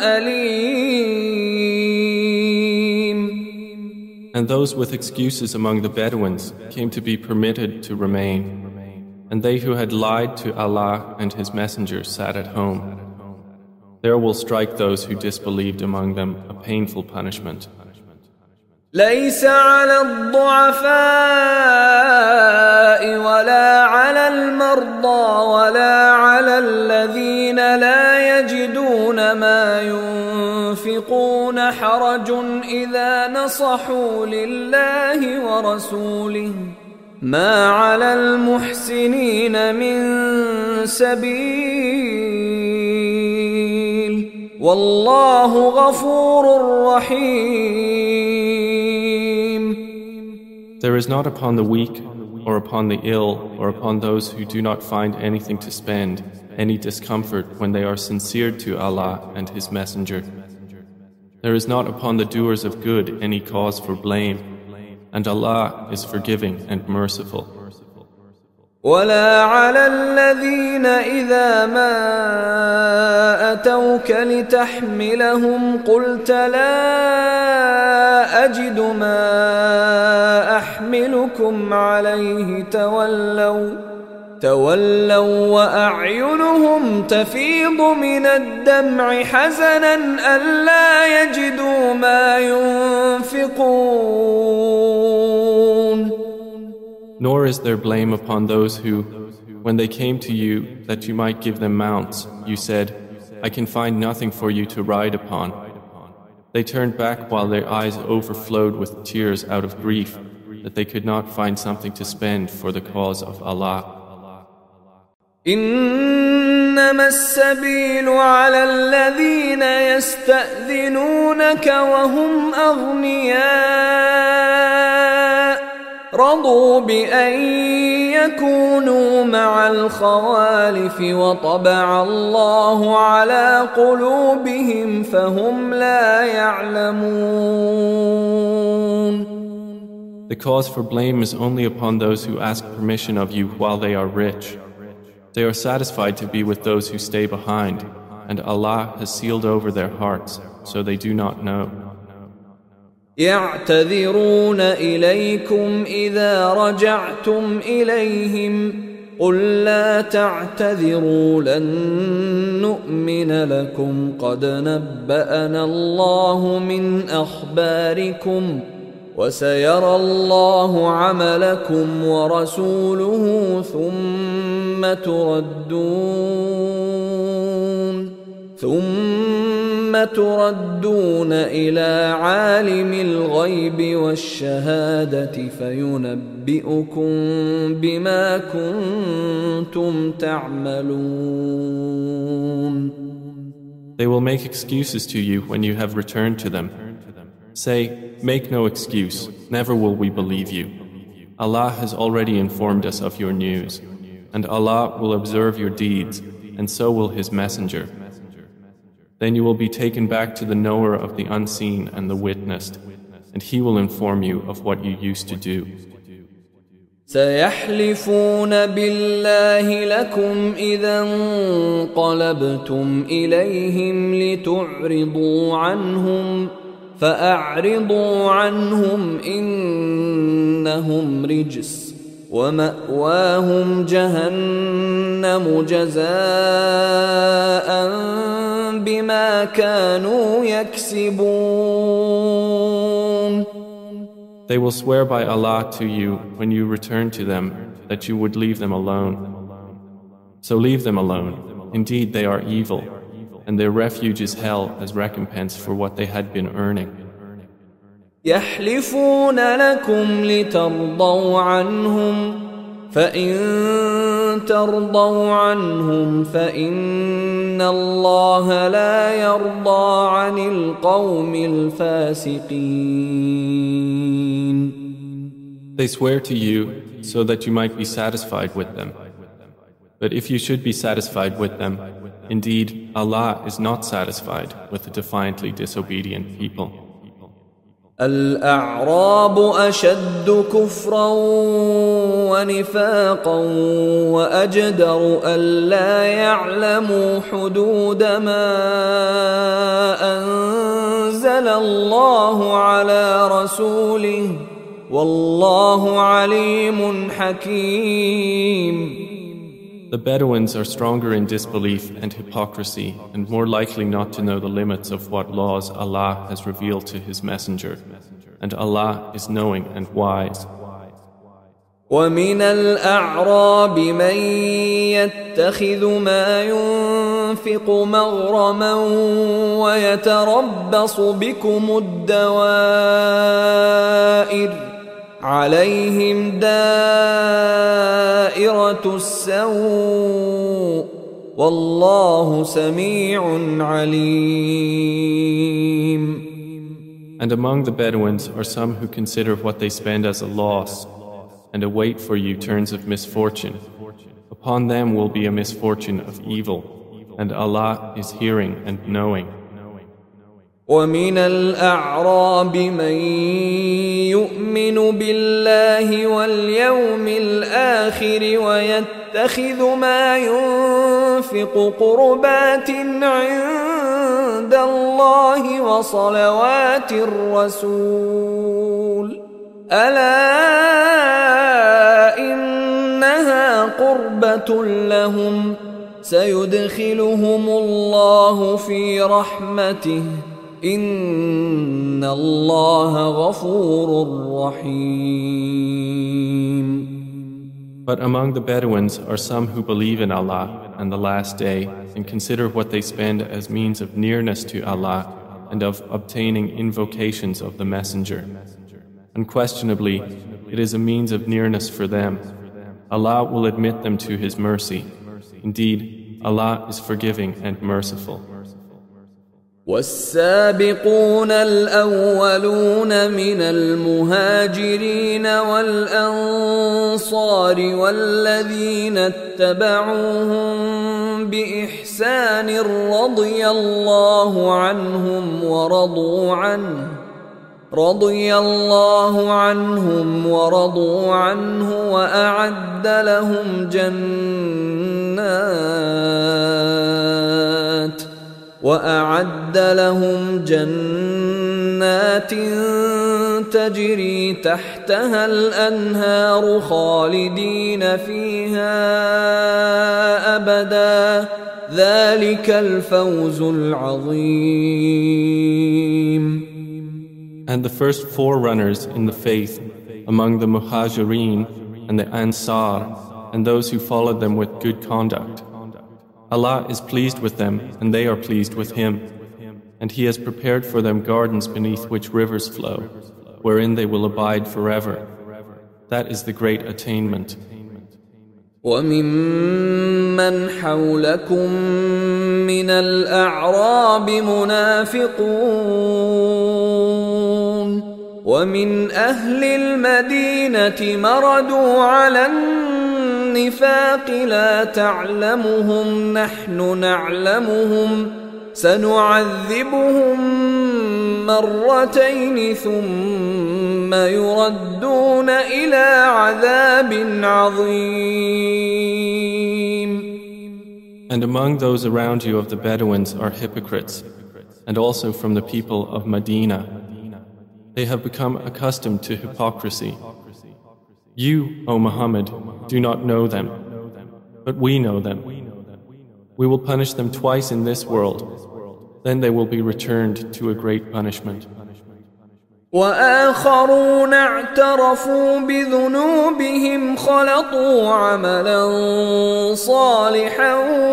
أليم. And those with excuses among the Bedouins came to be permitted to remain. And they who had lied to Allah and His Messenger sat at home. There will strike those who disbelieved among them a painful punishment. ليس على الضعفاء ولا على المرضى ولا على الذين لا يجدون ما ينفقون حرج إذا نصحوا لله ورسوله ما على المحسنين من سبيل والله غفور رحيم. There is not upon the weak or upon the ill or upon those who do not find anything to spend any discomfort when they are sincere to Allah and His Messenger. There is not upon the doers of good any cause for blame, and Allah is forgiving and merciful. ولا على الذين إذا ما أتوك لتحملهم قلت لا أجد ما أحملكم عليه تولوا وأعينهم تفيض من الدمع حزنا ألا يجدوا ما ينفقون. Nor is there blame upon those who, when they came to you that you might give them mounts, you said, I can find nothing for you to ride upon. They turned back while their eyes overflowed with tears out of grief that they could not find something to spend for the cause of Allah. إنما السبيل على الذين يستأذنونك وهم أغنياء رضوا بأن يكونوا مع الخوالف وطبع الله على قلوبهم فهم لا يعلمون. The cause for blame is only upon those who ask permission of you while they are rich. They are satisfied to be with those who stay behind, and Allah has sealed over their hearts, so they do not know. يعتذرون إليكم إذا رجعتم إليهم قل لا تعتذروا لن نؤمن لكم قد نبأنا الله من أخباركم وسيرى الله عملكم ورسوله ثم تردون إلى عالم الغيب والشهادة فينبئكم بما كنتم تعملون. They will make excuses to you when you have returned to them. Say, make no excuse, never will we believe you. Allah has already informed us of your news, and Allah will observe your deeds, and so will His Messenger. Then you will be taken back to the knower of the unseen and the witnessed, and He will inform you of what you used to do. سيحلفون بالله لكم إذا انقلبتم إليهم لتعرضوا عنهم فأعرضوا عنهم إنهم رجس ومأواهم جهنم جزاء بما كانوا يكسبون. They will swear by Allah to you when you return to them that you would leave them alone. So leave them alone. Indeed, they are evil, and their refuge is hell as recompense for what they had been earning. يحلفون لكم لترضوا عنهم فإن ترضوا عنهم فإن الله لا يرضى عن القوم الفاسقين. They swear to you so that you might be satisfied with them. But if you should be satisfied with them, indeed Allah is not satisfied with the defiantly disobedient people. الأعراب أشد كفرا ونفاقا وأجدر ألا يعلموا حدود ما أنزل الله على رسوله والله عليم حكيم. The Bedouins are stronger in disbelief and hypocrisy and more likely not to know the limits of what laws Allah has revealed to His Messenger. And Allah is knowing and wise. وَمِنَ الْأَعْرَابِ مَنْ يَتَّخِذُ مَا يُنْفِقُ مَغْرَمًا وَيَتَرَبَّصُ بِكُمُ الدَّوَائِرَ عليهم دائرة السوء والله سميع عليم. And among the Bedouins are some who consider what they spend as a loss and await for you turns of misfortune. Upon them will be a misfortune of evil, and Allah is hearing and knowing. ومن الأعراب من يؤمن بالله واليوم الآخر ويتخذ ما ينفق قربات عند الله وصلوات الرسول ألا إنها قربة لهم سيدخلهم الله في رحمته إن الله غفور رحيم. But among the Bedouins are some who believe in Allah and the Last Day and consider what they spend as means of nearness to Allah and of obtaining invocations of the Messenger. Unquestionably, it is a means of nearness for them. Allah will admit them to His mercy. Indeed, Allah is forgiving and merciful. والسابقون الأولون من المهاجرين والأنصار والذين اتبعوهم بإحسان رضي الله عنهم ورضوا عنه وأعد لهم جنات تجري تحتها الأنهار خالدين فيها أبدا ذلك الفوز العظيم. And the first forerunners in the faith among the Muhajirin and the Ansar and those who followed them with good conduct, Allah is pleased with them and they are pleased with Him, and He has prepared for them gardens beneath which rivers flow, wherein they will abide forever. That is the great attainment. وَمِمَّنْ حَوْلَكُمْ مِنَ الْأَعْرَابِ مُنَافِقُونَ وَمِنْ أَهْلِ الْمَدِينَةِ مَرَدُوا عَلَى النِّفَاقِ لَا تَعْلَمُهُمْ نَحْنُ نَعْلَمُهُمْ سَنُعَذِّبُهُمْ مرتين ثم يردون إلى عذاب عظيم. And among those around you of the Bedouins are hypocrites, and also from the people of Medina. They have become accustomed to hypocrisy. You, O Muhammad, do not know them, but we know them. We will punish them twice in this world. Then they will be returned to a great punishment. وآخرون اعترفوا بذنوبهم خلطوا عملا صالحا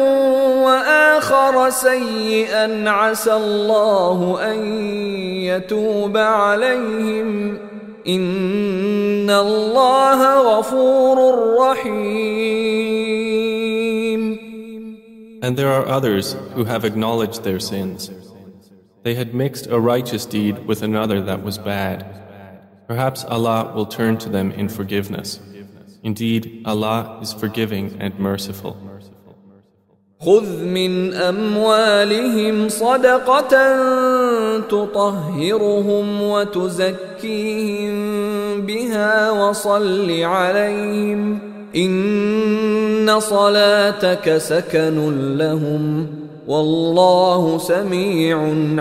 وآخر سيئا عسى الله أن يتوب عليهم إن الله غفور رحيم. And there are others who have acknowledged their sins. They had mixed a righteous deed with another that was bad. Perhaps Allah will turn to them in forgiveness. Indeed, Allah is forgiving and merciful. خذ من أموالهم صدقة تطهرهم وتزكيهم بها وصل عليهم إن صلاتك سكن لهم والله سميع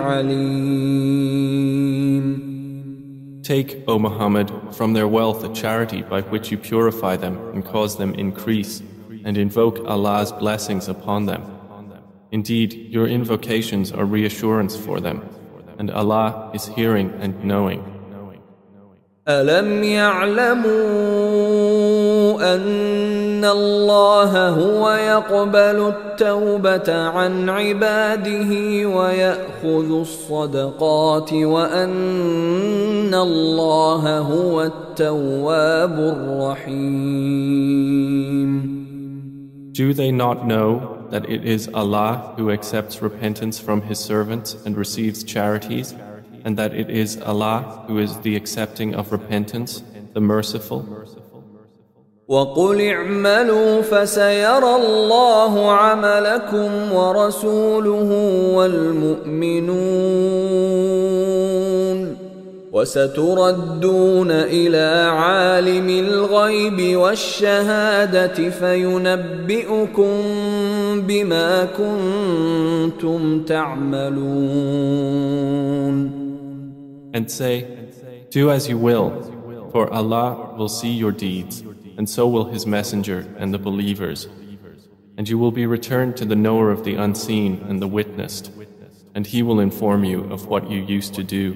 عليم. Take, O Muhammad, from their wealth a charity by which you purify them and cause them increase, and invoke Allah's blessings upon them. Indeed, your invocations are reassurance for them, and Allah is hearing and knowing. ألم يعلموا أن الله هو يقبل التوبة عن عباده ويأخذ الصدقات وأن الله هو التواب الرحيم. Do they not know that it is Allah who accepts repentance from His servants and receives charities, and that it is Allah who is the accepting of repentance, the merciful? وَقُلِ اعْمَلُوا فَسَيَرَى اللَّهُ عَمَلَكُمْ وَرَسُولُهُ وَالْمُؤْمِنُونَ وَسَتُرَدُّونَ إِلَى عَالِمِ الْغَيْبِ وَالشَّهَادَةِ فَيُنَبِّئُكُم بِمَا كُنتُمْ تَعْمَلُونَ. And say, do as you will, for Allah will see your deeds, and so will His Messenger and the believers. And you will be returned to the knower of the unseen and the witnessed, and He will inform you of what you used to do.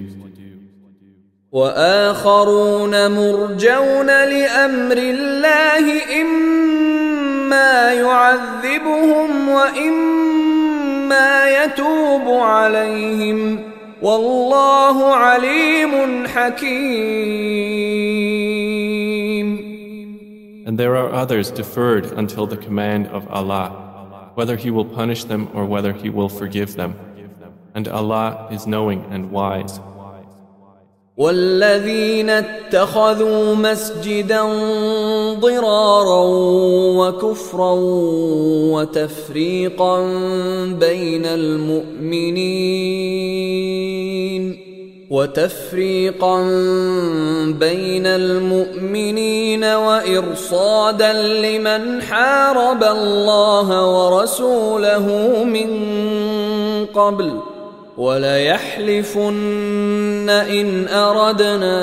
وآخرون مرجون لأمر الله إما يعذبهم وإما يتوب عليهم والله عليم حكيم. And there are others deferred until the command of Allah, whether He will punish them or whether He will forgive them. And Allah is knowing and wise. والذين اتخذوا مسجدا ضرارا وكفرا وتفريقا بين المؤمنين وإرصادا لمن حارب الله ورسوله من قبل وليحلفن إن أردنا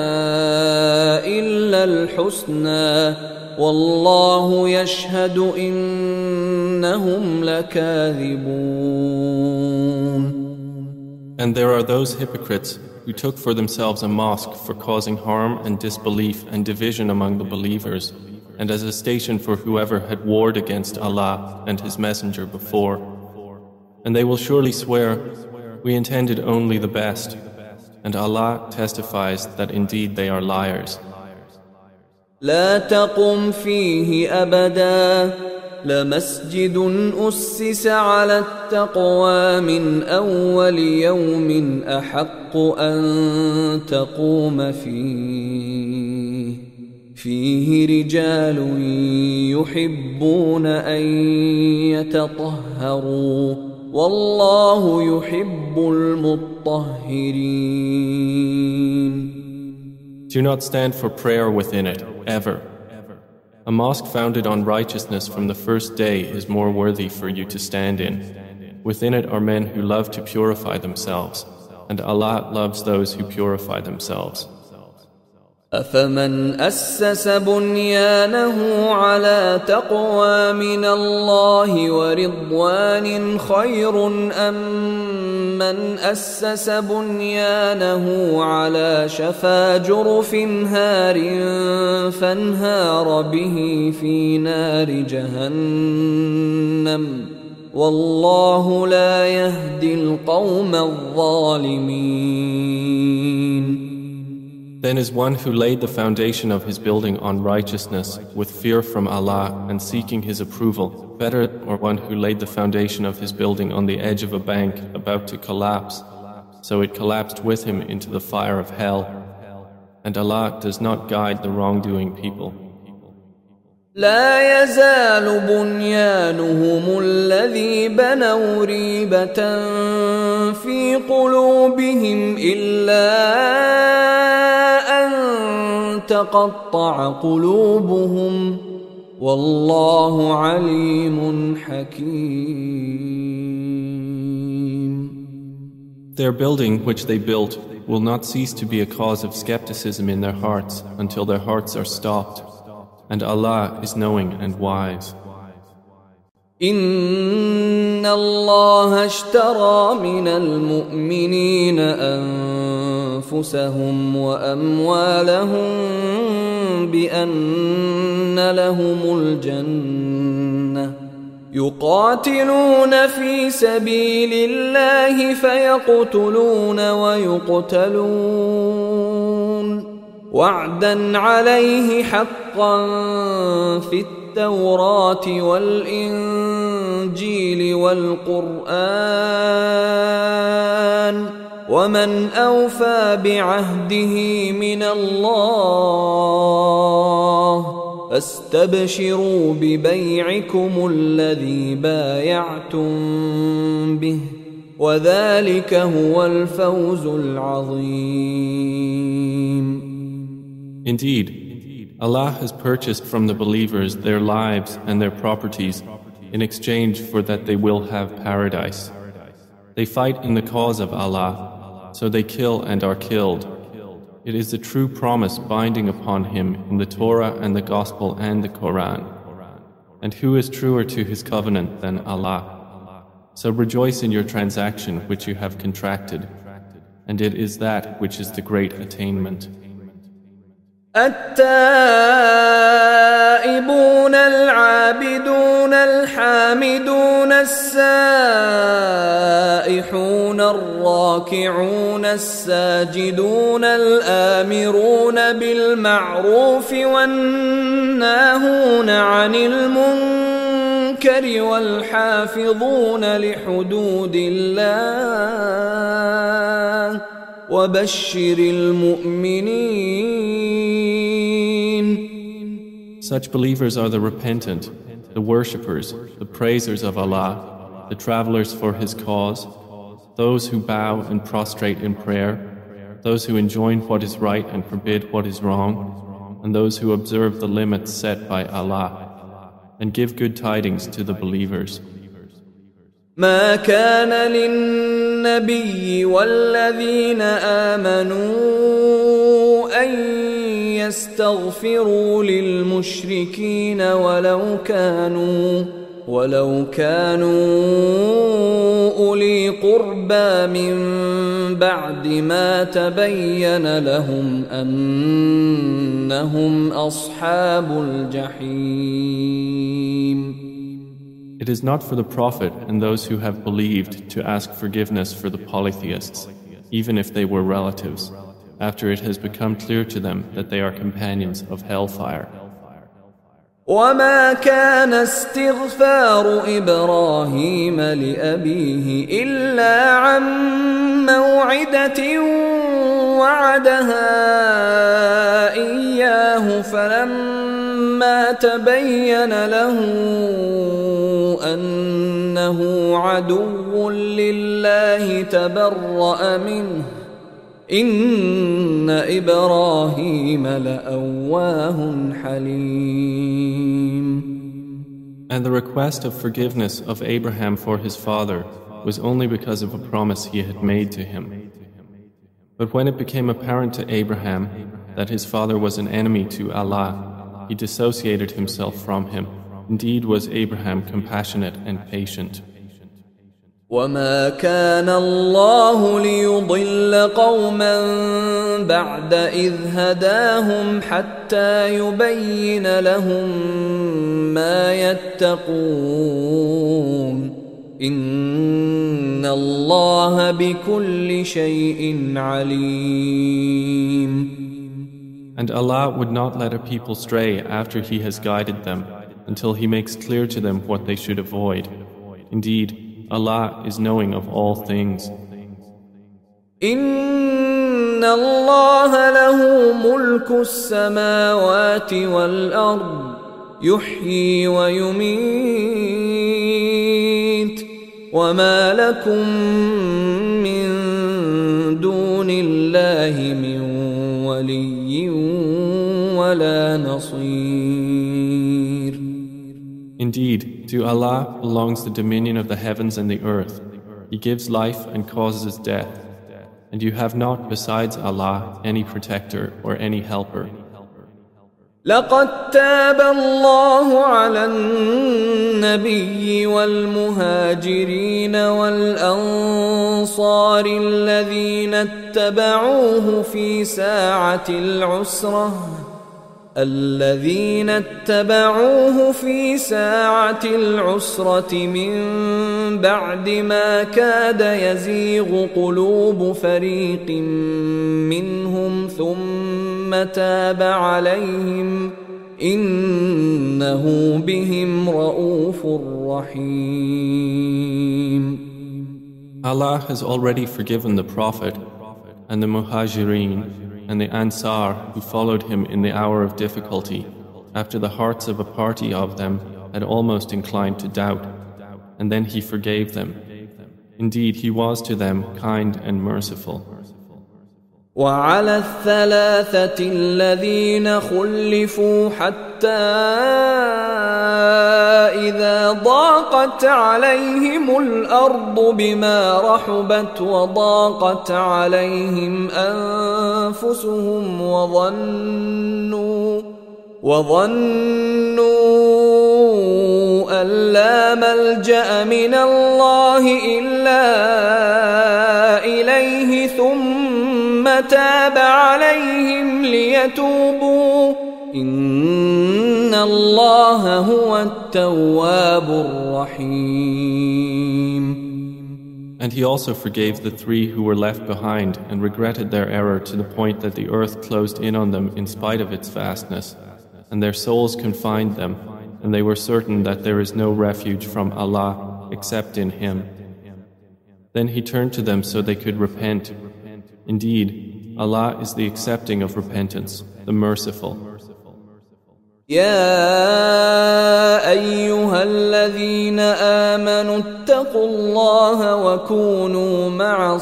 إلا الحسنى والله يشهد إنهم لكاذبون. And there are those hypocrites who took for themselves a mosque for causing harm and disbelief and division among the believers, and as a station for whoever had warred against Allah and His Messenger before. And they will surely swear, we intended only the best, and Allah testifies that indeed they are liars. لا تقم فيه أبدا لمسجد أسس على التقوى من أول يوم أحق أن تقوم فيه رجال يحبون أن يتطهروا والله يحب المطهرين. Do not stand for prayer within it, ever. A mosque founded on righteousness from the first day is more worthy for you to stand in. Within it are men who love to purify themselves, and Allah loves those who purify themselves. أفمن أسس بنيانه على تقوى من الله ورضوان خير أم من أسس بنيانه على شفا جرف هار فانهار به في نار جهنم والله لا يهدي القوم الظالمين. Then is one who laid the foundation of his building on righteousness with fear from Allah and seeking His approval better, or one who laid the foundation of his building on the edge of a bank about to collapse, so it collapsed with him into the fire of hell, and Allah does not guide the wrongdoing people. لا يزال بنيانهم الذي بنوا ريبة في قلوبهم إلا أن تقطع قلوبهم والله عليم حكيم. Their building which they built will not cease to be a cause of skepticism in their hearts until their hearts are stopped. And Allah is knowing and wise. إن الله اشترى من المؤمنين أنفسهم وأموالهم بأن لهم الجنة يقاتلون في سبيل الله فيقتلون ويقتلون وعدا عليه حقا في التوراة والإنجيل والقرآن ومن أوفى بعهده من الله فاستبشروا ببيعكم الذي بايعتم به وذلك هو الفوز العظيم. Indeed, Allah has purchased from the believers their lives and their properties in exchange for that they will have paradise. They fight in the cause of Allah, so they kill and are killed. It is the true promise binding upon him in the Torah and the Gospel and the Quran. And who is truer to his covenant than Allah? So rejoice in your transaction which you have contracted, and it is that which is the great attainment. التائبون العابدون الحامدون السائحون الراكعون الساجدون الآمرون بالمعروف والناهون عن المنكر والحافظون لحدود الله وبشر المؤمنين. Such believers are the repentant, the worshippers, the praisers of Allah, the travelers for His cause, those who bow and prostrate in prayer, those who enjoin what is right and forbid what is wrong, and those who observe the limits set by Allah, and give good tidings to the believers. ما كان للنبي والذين آمنوا أن يستغفروا للمشركين ولو كانوا أولي قربى من بعد ما تبين لهم أنهم أصحاب الجحيم. It is not for the Prophet and those who have believed to ask forgiveness for the polytheists, even if they were relatives, after it has become clear to them that they are companions of hellfire. وما كان استغفار إبراهيم لأبيه إلا عن موعدة وعدها إياه فلما تبين له أنه عدو لله تبرأ منه إن إبراهيم لأواه حليم. And the request of forgiveness of Abraham for his father was only because of a promise he had made to him. But when it became apparent to Abraham that his father was an enemy to Allah, he dissociated himself from him. Indeed was Abraham compassionate and patient. وما كان الله ليضل قوما بعد إذ هداهم حتى يبين لهم ما يتقون إن الله بكل شيء عليم. And Allah would not let a people stray after He has guided them until He makes clear to them what they should avoid. Indeed, Allah is knowing of all things. إن الله له ملك السماوات والأرض يحيي ويميت وما لكم من دون الله من ولي ولا نصير. Indeed, to Allah belongs the dominion of the heavens and the earth. He gives life and causes death. And you have not besides Allah any protector or any helper. لقد تاب الله على النبي والمهاجرين والأنصار الذين اتبعوه في ساعة العسرة من بعد ما كاد يزيغ قلوب فريق منهم ثم تاب عليهم إنه بهم رؤوف رحيم. Allah has already forgiven the Prophet and the Muhajirin and the Ansar who followed him in the hour of difficulty, after the hearts of a party of them had almost inclined to doubt, and then he forgave them. Indeed, he was to them kind and merciful. وعلى الثلاثة الذين خلفوا حتى إذا ضاقت عليهم الأرض بما رحبت وضاقت عليهم أنفسهم وظنوا أن لا ملجأ من الله إلا إليه ثم تاب عليهم ليتوبوا إن الله هو التواب الرحيم. And he also forgave the three who were left behind and regretted their error to the point that the earth closed in on them in spite of its vastness, and their souls confined them, and they were certain that there is no refuge from Allah except in Him. Then he turned to them so they could repent. Indeed, Allah is the accepting of repentance, the merciful. يا أيها الذين آمنوا اتقوا الله وكونوا مع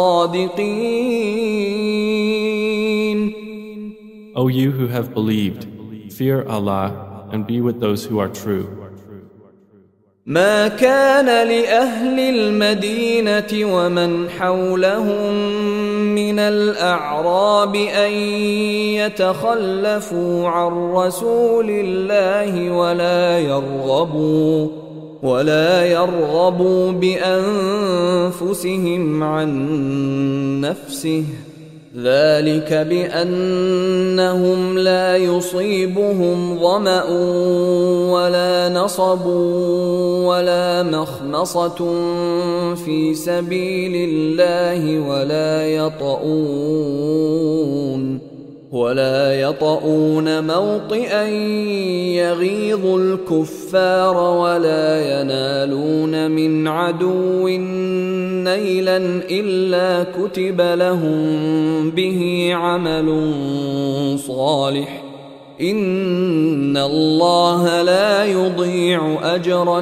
الصادقين. O you who have believed, fear Allah and be with those who are true. ما كان لأهل المدينة ومن حولهم من الأعراب أن يتخلفوا عن رسول الله ولا يرغبوا بأنفسهم عن نفسه ذلك بأنهم لا يصيبهم ظمأ ولا نصب ولا مخمصة في سبيل الله ولا يطؤون موطئا يغيظ الكفار ولا ينالون من عدو نيلا إلا كتب لهم به عمل صالح إن الله لا يضيع أجر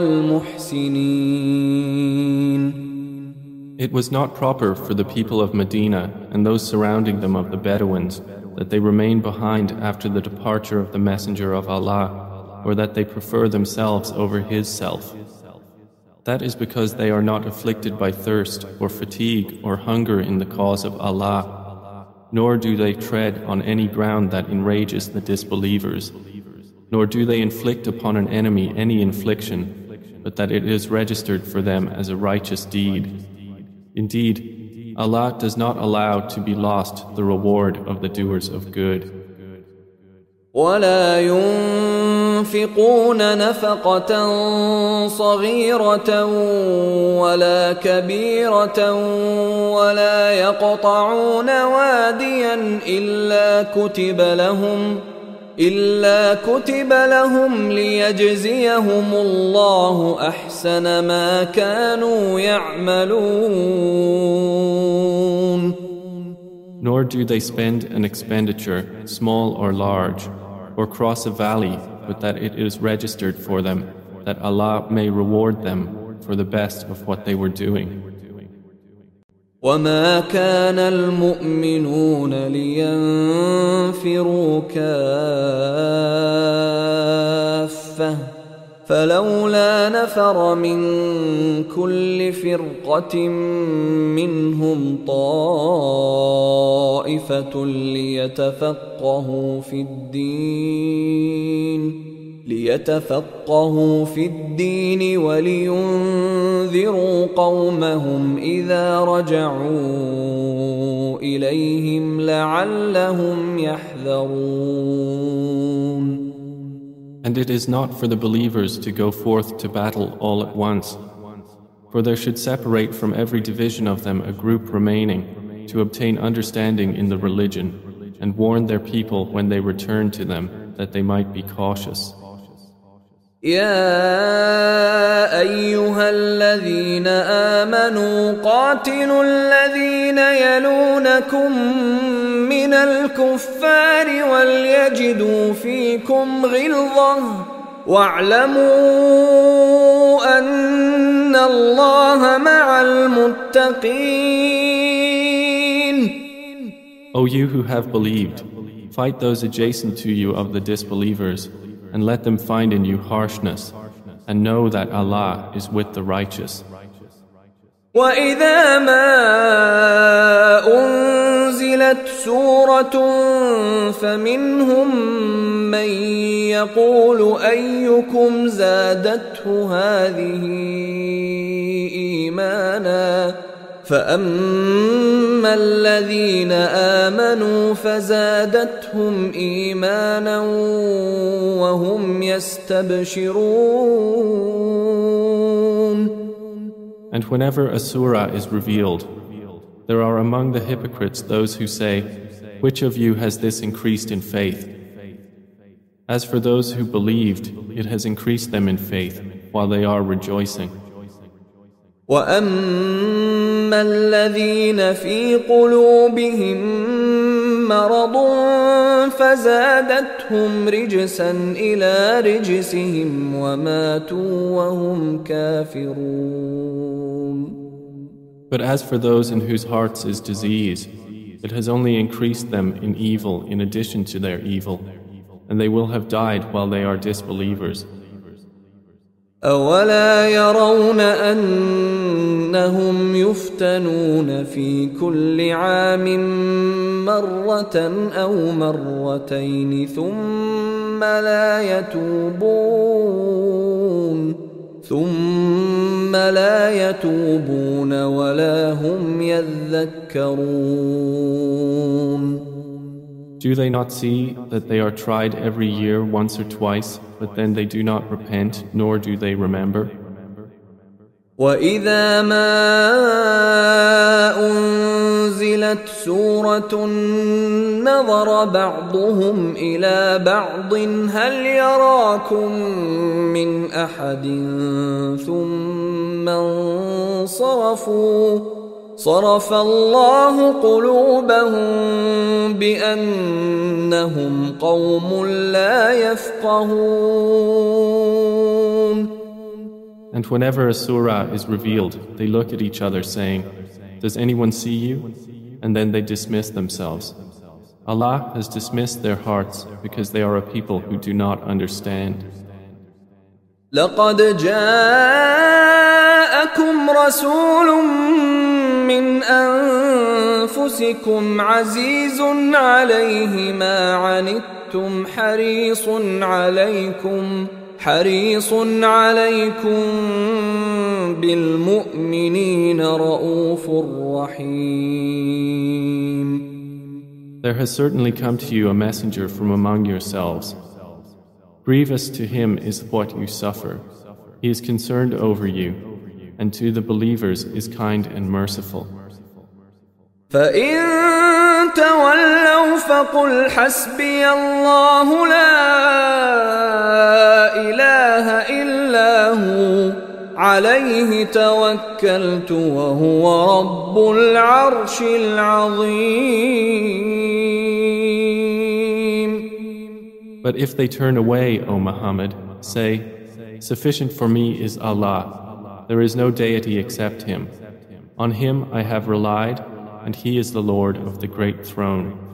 المحسنين. It was not proper for the people of Medina and those surrounding them of the Bedouins that they remain behind after the departure of the Messenger of Allah, or that they prefer themselves over his self. That is because they are not afflicted by thirst or fatigue or hunger in the cause of Allah, nor do they tread on any ground that enrages the disbelievers, nor do they inflict upon an enemy any infliction, but that it is registered for them as a righteous deed. Indeed, Allah does not allow to be lost the reward of the doers of good. ولا ينفقون نفقة صغيرة ولا كبيرة ولا يقطعون واديا إلا كتب لهم ليجزيهم الله أحسن ما كانوا يعملون. Nor do they spend an expenditure, small or large, or cross a valley, but that it is registered for them, that Allah may reward them for the best of what they were doing. وما كان المؤمنون لينفروا كافة فلولا نفر من كل فرقة منهم طائفة ليتفقهوا في الدين ولينذروا قومهم إذا رجعوا إليهم لعلهم يحذرون. And it is not for the believers to go forth to battle all at once, for there should separate from every division of them a group remaining to obtain understanding in the religion and warn their people when they return to them that they might be cautious. يا أيها الذين آمنوا قاتلوا الذين يلونكم من الكفار وليجدوا فيكم غلظة واعلموا أن الله مع المتقين. O you who have believed, fight those adjacent to you of the disbelievers, and let them find in you harshness, and know that Allah is with the righteous. وَإِذَا مَا أُنزِلَتْ سُورَةٌ فَمِنْهُم مَّن يَقُولُ أَيُّكُمْ زَادَتْهُ هَٰذِهِ إِيمَانًا فَأَمَّا الَّذِينَ آمَنُوا فَزَادَتْهُمْ إِيمَانًا وَهُمْ يَسْتَبْشِرُونَ. And whenever a surah is revealed, there are among the hypocrites those who say, "Which of you has this increased in faith?" As for those who believed, it has increased them in faith while they are rejoicing. وَأَمَّا الَّذِينَ فِي قُلُوبِهِم مَّرَضٌ فَزَادَتْهُمْ رِجْسًا إِلَىٰ رِجْسِهِمْ وَمَاتُوا وَهُمْ كَافِرُونَ. But as for those in whose hearts is disease, it has only increased them in evil in addition to their evil, and they will have died while they are disbelievers. أَوَلَا يَرَوْنَ أَنَّهُمْ يُفْتَنُونَ فِي كُلِّ عَامٍ مَّرَّةً أَوْ مَرَّتَيْنِ ثُمَّ لا يتوبون ولا هم يذكرون. Do they not see that they are tried every year once or twice, but then they do not repent, nor do they remember? وَإِذَا مَا أُنزِلَتْ سُورَةٌ نَظَرَ بَعْضُهُمْ إِلَى بَعْضٍ هَلْ يَرَاكُم مِّنْ أَحَدٍ ثُمَّ انصَرَفُوا صَرَفَ اللَّهُ قُلُوبَهُم بِأَنَّهُمْ قَوْمٌ لَّا يَفْقَهُونَ. And whenever a surah is revealed, they look at each other saying, "Does anyone see you?" And then they dismiss themselves. Allah has dismissed their hearts because they are a people who do not understand. لَقَدْ جَاءَكُمْ رَسُولٌ مِّنْ أَنفُسِكُمْ عَزِيزٌ عَلَيْهِ مَا عَنِتُّمْ حريص عليكم بالمؤمنين رؤوف رحيم. There has certainly come to you a messenger from among yourselves. Grievous to him is what you suffer. He is concerned over you, and to the believers is kind and merciful. فَإِن تَوَلَّوْا فَقُلْ حَسْبِيَ اللَّهُ لَا إِلَٰهَ إِلَّا هُوَ عَلَيْهِ تَوَكَّلْتُ وَهُوَ رَبُّ الْعَرْشِ الْعَظِيمِ. But if they turn away, O Muhammad, say, Sufficient for me is Allah. There is no deity except Him. On Him I have relied, and He is the Lord of the Great Throne.